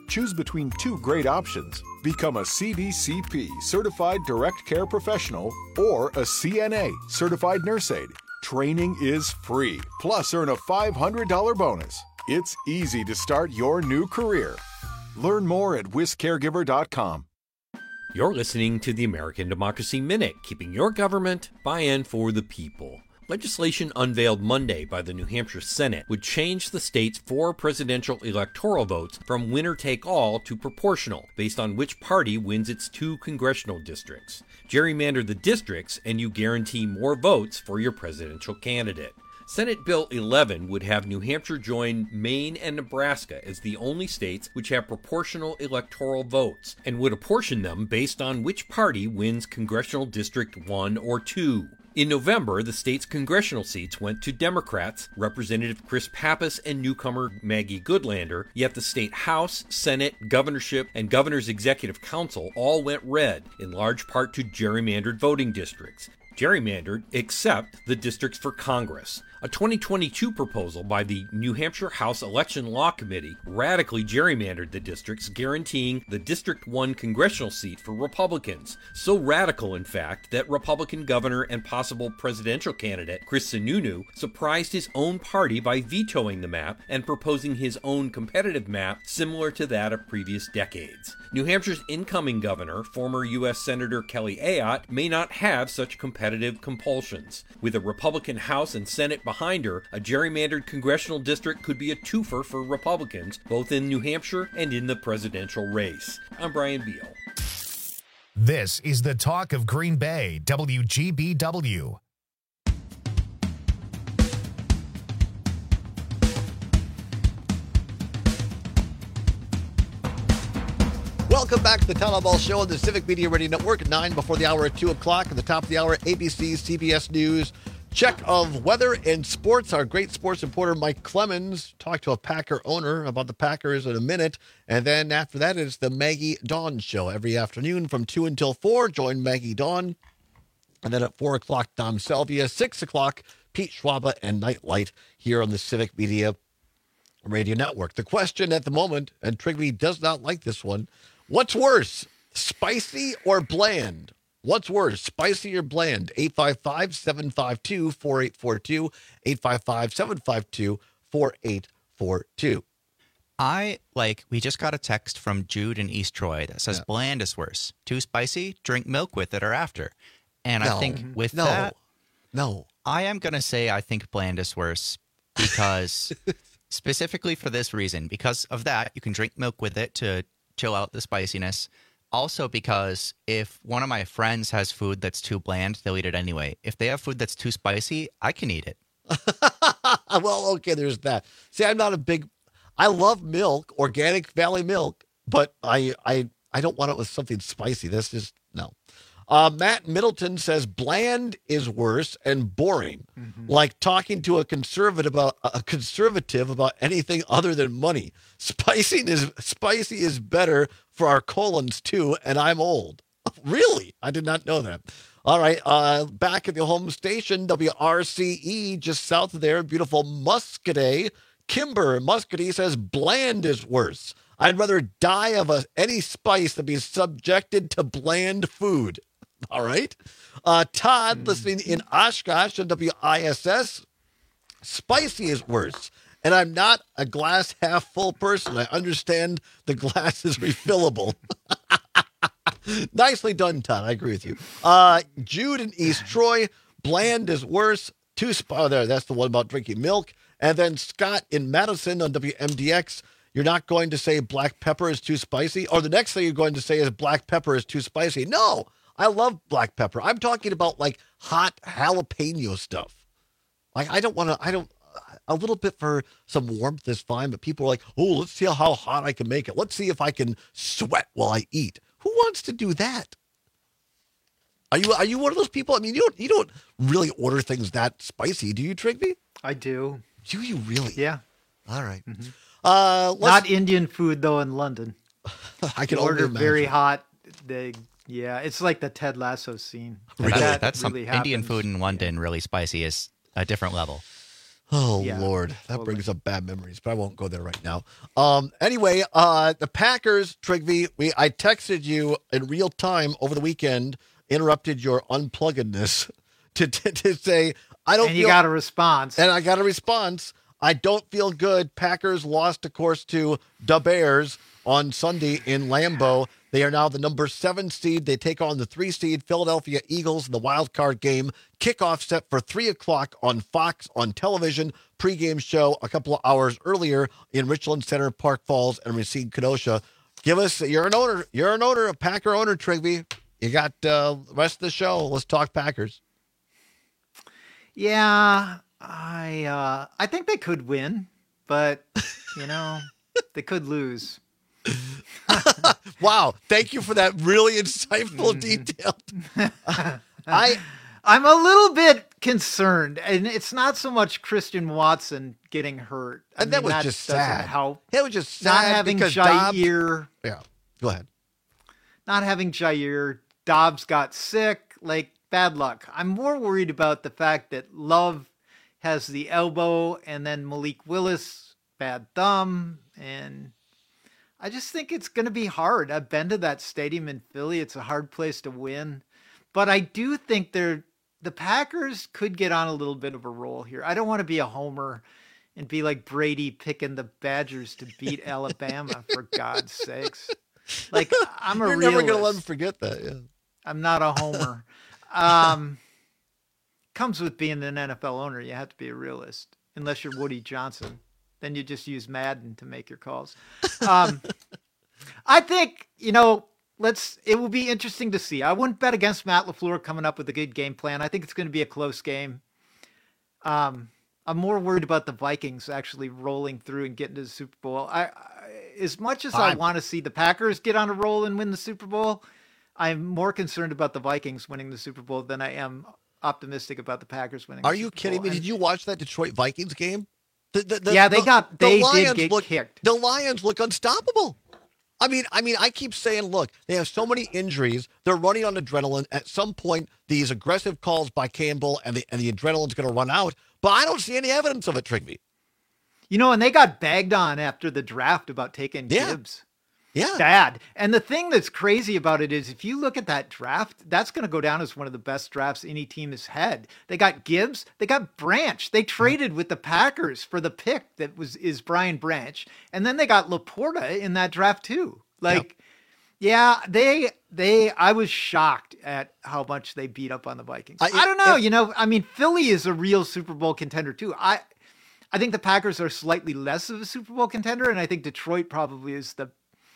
Choose between two great options. Become a C D C P, Certified Direct Care Professional, or a C N A, Certified Nurse Aide. Training is free, plus earn a five hundred dollars bonus. It's easy to start your new career. Learn more at whisk caregiver dot com. You're listening to the American Democracy Minute, keeping your government by and for the people. Legislation unveiled Monday by the New Hampshire Senate would change the state's four presidential electoral votes from winner-take-all to proportional, based on which party wins its two congressional districts. Gerrymander the districts, and you guarantee more votes for your presidential candidate. Senate Bill eleven would have New Hampshire join Maine and Nebraska as the only states which have proportional electoral votes, and would apportion them based on which party wins Congressional District one or two. In November, the state's congressional seats went to Democrats, Representative Chris Pappas and newcomer Maggie Goodlander, yet the state House, Senate, governorship, and governor's executive council all went red, in large part to gerrymandered voting districts. Gerrymandered, except the districts for Congress. A twenty twenty-two proposal by the New Hampshire House Election Law Committee radically gerrymandered the districts, guaranteeing the District one congressional seat for Republicans. So radical, in fact, that Republican governor and possible presidential candidate Chris Sununu surprised his own party by vetoing the map and proposing his own competitive map similar to that of previous decades. New Hampshire's incoming governor, former U S Senator Kelly Ayotte, may not have such competitive compulsions. With a Republican House and Senate behind her, a gerrymandered congressional district could be a twofer for Republicans, both in New Hampshire and in the presidential race. I'm Brian Beal. This is the Talk of Green Bay, W G B W. Welcome back to the Town Hall Ball Show on the Civic Media Radio Network. Nine before the hour at two o'clock. At the top of the hour, A B C, C B S News. Check of weather and sports. Our great sports reporter, Mike Clemens, talked to a Packer owner about the Packers in a minute. And then after that, it's the Maggie Dawn Show. Every afternoon from two until four, join Maggie Dawn. And then at four o'clock, Dom Selvia. six o'clock, Pete Schwaba and Nightlight here on the Civic Media Radio Network. The question at the moment, and Trigby does not like this one, what's worse, spicy or bland? What's worse, spicy or bland? eight five five, seven five two, four eight four two, eight five five, seven five two, four eight four two. I, like, we just got a text from Jude in East Troy that says Yeah. bland is worse. Too spicy, drink milk with it or after. And No. I think with No. that, No. I am going to say I think bland is worse because specifically for this reason. Because of that, you can drink milk with it to chill out the spiciness. Also because if one of my friends has food that's too bland, they'll eat it anyway. If they have food that's too spicy, I can eat it. Well, okay, there's that. See, I'm not a big, I love milk, organic Valley milk, but I I, I don't want it with something spicy. That's just, no. Uh, Matt Middleton says bland is worse and boring, like talking to a conservative about a conservative about anything other than money. Spicy is spicy is better for our colons too, and I'm old. Really? I did not know that. All right, uh, back at the home station, W R C E, just south of there, beautiful Muscadet. Kimber Muscadet says bland is worse. I'd rather die of a, any spice than be subjected to bland food. All right. Uh, Todd, listening in Oshkosh on W I S S, spicy is worse. And I'm not a glass half full person. I understand the glass is refillable. Nicely done, Todd. I agree with you. Uh, Jude in East Troy, bland is worse. Two sp- oh, there, that's the one about drinking milk. And then Scott in Madison on W M D X, you're not going to say black pepper is too spicy? Or the next thing you're going to say is black pepper is too spicy. No. I love black pepper. I'm talking about like hot jalapeno stuff. Like I don't want to, I don't, a little bit for some warmth is fine, but people are like, oh, let's see how hot I can make it. Let's see if I can sweat while I eat. Who wants to do that? Are you, are you one of those people? I mean, you don't, you don't really order things that spicy, do you, Trigby? I do. Do you really? Yeah. All right. Mm-hmm. Uh, Not Indian food though in London. I can order only very imagine. hot. They Yeah, it's like the Ted Lasso scene. Really? That That's some really Indian happens. food in London, really spicy, is a different level. Oh, Yeah, Lord. That totally. brings up bad memories, but I won't go there right now. Um, anyway, uh, the Packers, Trigby, we I texted you in real time over the weekend, interrupted your unpluggedness to, to, to say, I don't And feel... you got a response. And I got a response. I don't feel good. Packers lost, of course, to the Bears on Sunday in Lambeau. They are now the number seven seed. They take on the three seed Philadelphia Eagles in the wild card game. Kickoff set for three o'clock on Fox on television. Pre-game show a couple of hours earlier in Richland Center, Park Falls, and Racine, Kenosha. Give us, you're an owner. You're an owner, a Packer owner, Trigby. You got uh, the rest of the show. Let's talk Packers. Yeah, I uh, I think they could win, but, you know, they could lose. Wow. Thank you for that really insightful detail. I, I'm a little bit concerned, and it's not so much Christian Watson getting hurt. I And that mean, was just doesn't sad. help. It was just Not sad having because Dobbs- Jair. Yeah, go ahead. Not having Jair. Dobbs got sick. Like, bad luck. I'm more worried about the fact that Love has the elbow, and then Malik Willis, bad thumb, and I just think it's going to be hard. I've been to that stadium in Philly. It's a hard place to win. But I do think they're, the Packers could get on a little bit of a roll here. I don't want to be a homer and be like Brady picking the Badgers to beat Alabama, for God's sakes. Like, I'm a You're realist. never going to let them forget that, yeah. I'm not a homer. um, comes with being an N F L owner. You have to be a realist, unless you're Woody Johnson. Then you just use Madden to make your calls. Um, I think, you know, let's, it will be interesting to see. I wouldn't bet against Matt LaFleur coming up with a good game plan. I think it's going to be a close game. Um, I'm more worried about the Vikings actually rolling through and getting to the Super Bowl. I, I as much as I I'm- want to see the Packers get on a roll and win the Super Bowl, I'm more concerned about the Vikings winning the Super Bowl than I am optimistic about the Packers winning. Are the you Super kidding Bowl. me? And- Did you watch that Detroit Vikings game? The, the, the, Yeah, they the- got- the they did Lions get look, kicked. The Lions look unstoppable. I mean, I mean, I keep saying, look, they have so many injuries. They're running on adrenaline. At some point, these aggressive calls by Campbell and the and the adrenaline's going to run out. But I don't see any evidence of it, Trigby. You know, and they got bagged on after the draft about taking Yeah. Gibbs. Yeah. Bad. And the thing that's crazy about it is if you look at that draft, that's going to go down as one of the best drafts any team has had. They got Gibbs, they got Branch. They traded with the Packers for the pick that was is Brian Branch. And then they got Laporta in that draft too. Like, yeah, they they I was shocked at how much they beat up on the Vikings. I, I- don't know, it- you know, I mean, Philly is a real Super Bowl contender too. I I think the Packers are slightly less of a Super Bowl contender, and I think Detroit probably is the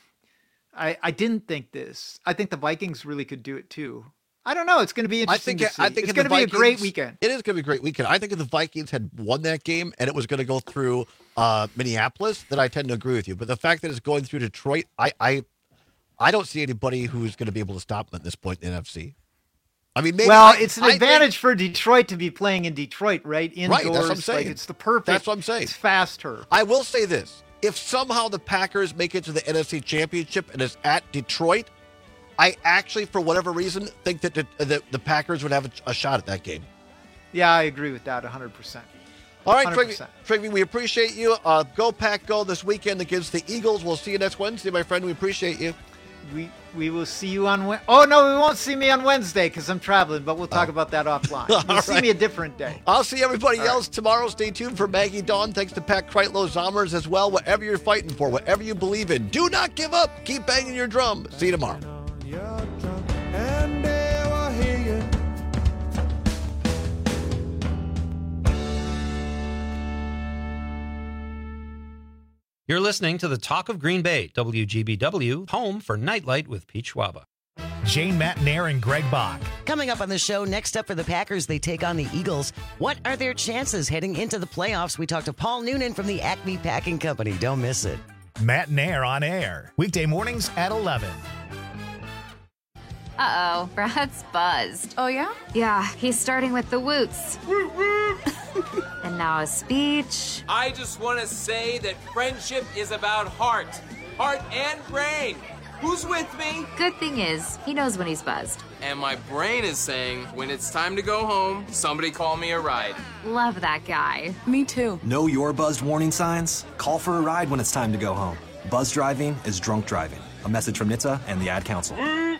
I, I didn't think this. I think the Vikings really could do it too. I don't know. It's going to be I interesting think to see. I think it's if going the to be a great Vikings- weekend. It is going to be a great weekend. I think if the Vikings had won that game and it was going to go through uh, Minneapolis, then I tend to agree with you. But the fact that it's going through Detroit, I I, I don't see anybody who's going to be able to stop them at this point in the N F C. I mean, maybe well, I- it's an I advantage think- for Detroit to be playing in Detroit, right? Indoors, Right, that's what I'm saying. Like, it's the perfect. That's what I'm saying. It's fast turf. I will say this: if somehow the Packers make it to the N F C Championship and it's at Detroit, I actually, for whatever reason, think that the, that the Packers would have a, a shot at that game. Yeah, I agree with that one hundred percent. All right, one Trigby, hundred percent. Trigby, we appreciate you. Uh, go Pack Go this weekend against the Eagles. We'll see you next Wednesday, my friend. We appreciate you. We we will see you on Wednesday. Oh, no, we won't see me on Wednesday because I'm traveling, but we'll talk about that offline. You'll All see right. me a different day. I'll see everybody All else tomorrow. Stay tuned for Maggie Dawn. Thanks to Pat Kreitlow Zommers as well. Whatever you're fighting for, whatever you believe in, do not give up. Keep banging your drum. See you tomorrow. And they were here. You're listening to the Talk of Green Bay, W G B W, home for Nightlight with Pete Schwaba. Jane Matnair and Greg Bach. Coming up on the show, next up for the Packers, they take on the Eagles. What are their chances heading into the playoffs? We talk to Paul Noonan from the Acme Packing Company. Don't miss it. Matnair on air. Weekday mornings at eleven. Uh-oh, Brad's buzzed. Oh, yeah? Yeah, he's starting with the woots. And now a speech. I just want to say that friendship is about heart, heart and brain. Who's with me? Good thing is, he knows when he's buzzed. And my brain is saying, when it's time to go home, somebody call me a ride. Love that guy. Me too. Know your buzzed warning signs? Call for a ride when it's time to go home. Buzz driving is drunk driving. A message from N H T S A and the Ad Council.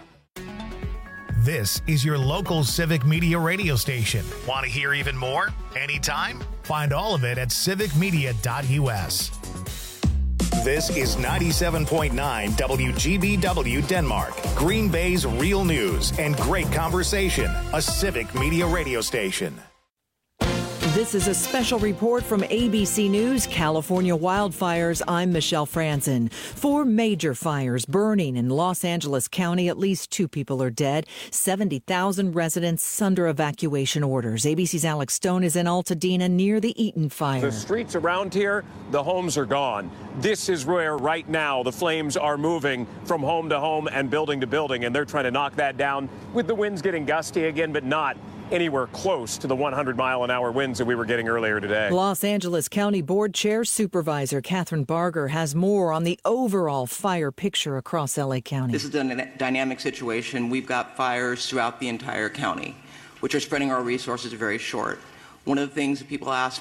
This is your local Civic Media radio station. Want to hear even more? Anytime? Find all of it at civic media dot U S. This is ninety-seven point nine W G B W Denmark, Green Bay's real news and great conversation, a Civic Media radio station. This is a special report from A B C News, California wildfires. I'm Michelle Franzen. Four major fires burning in Los Angeles County. At least two people are dead. seventy thousand residents under evacuation orders. A B C's Alex Stone is in Altadena near the Eaton fire. The streets around here, the homes are gone. This is where right now the flames are moving from home to home and building to building, and they're trying to knock that down with the winds getting gusty again, but not anywhere close to the one hundred mile an hour winds that we were getting earlier today. Los Angeles County Board Chair Supervisor Catherine Barger has more on the overall fire picture across L A County. This is a dynamic situation. We've got fires throughout the entire county, which are spreading our resources very short. One of the things that people ask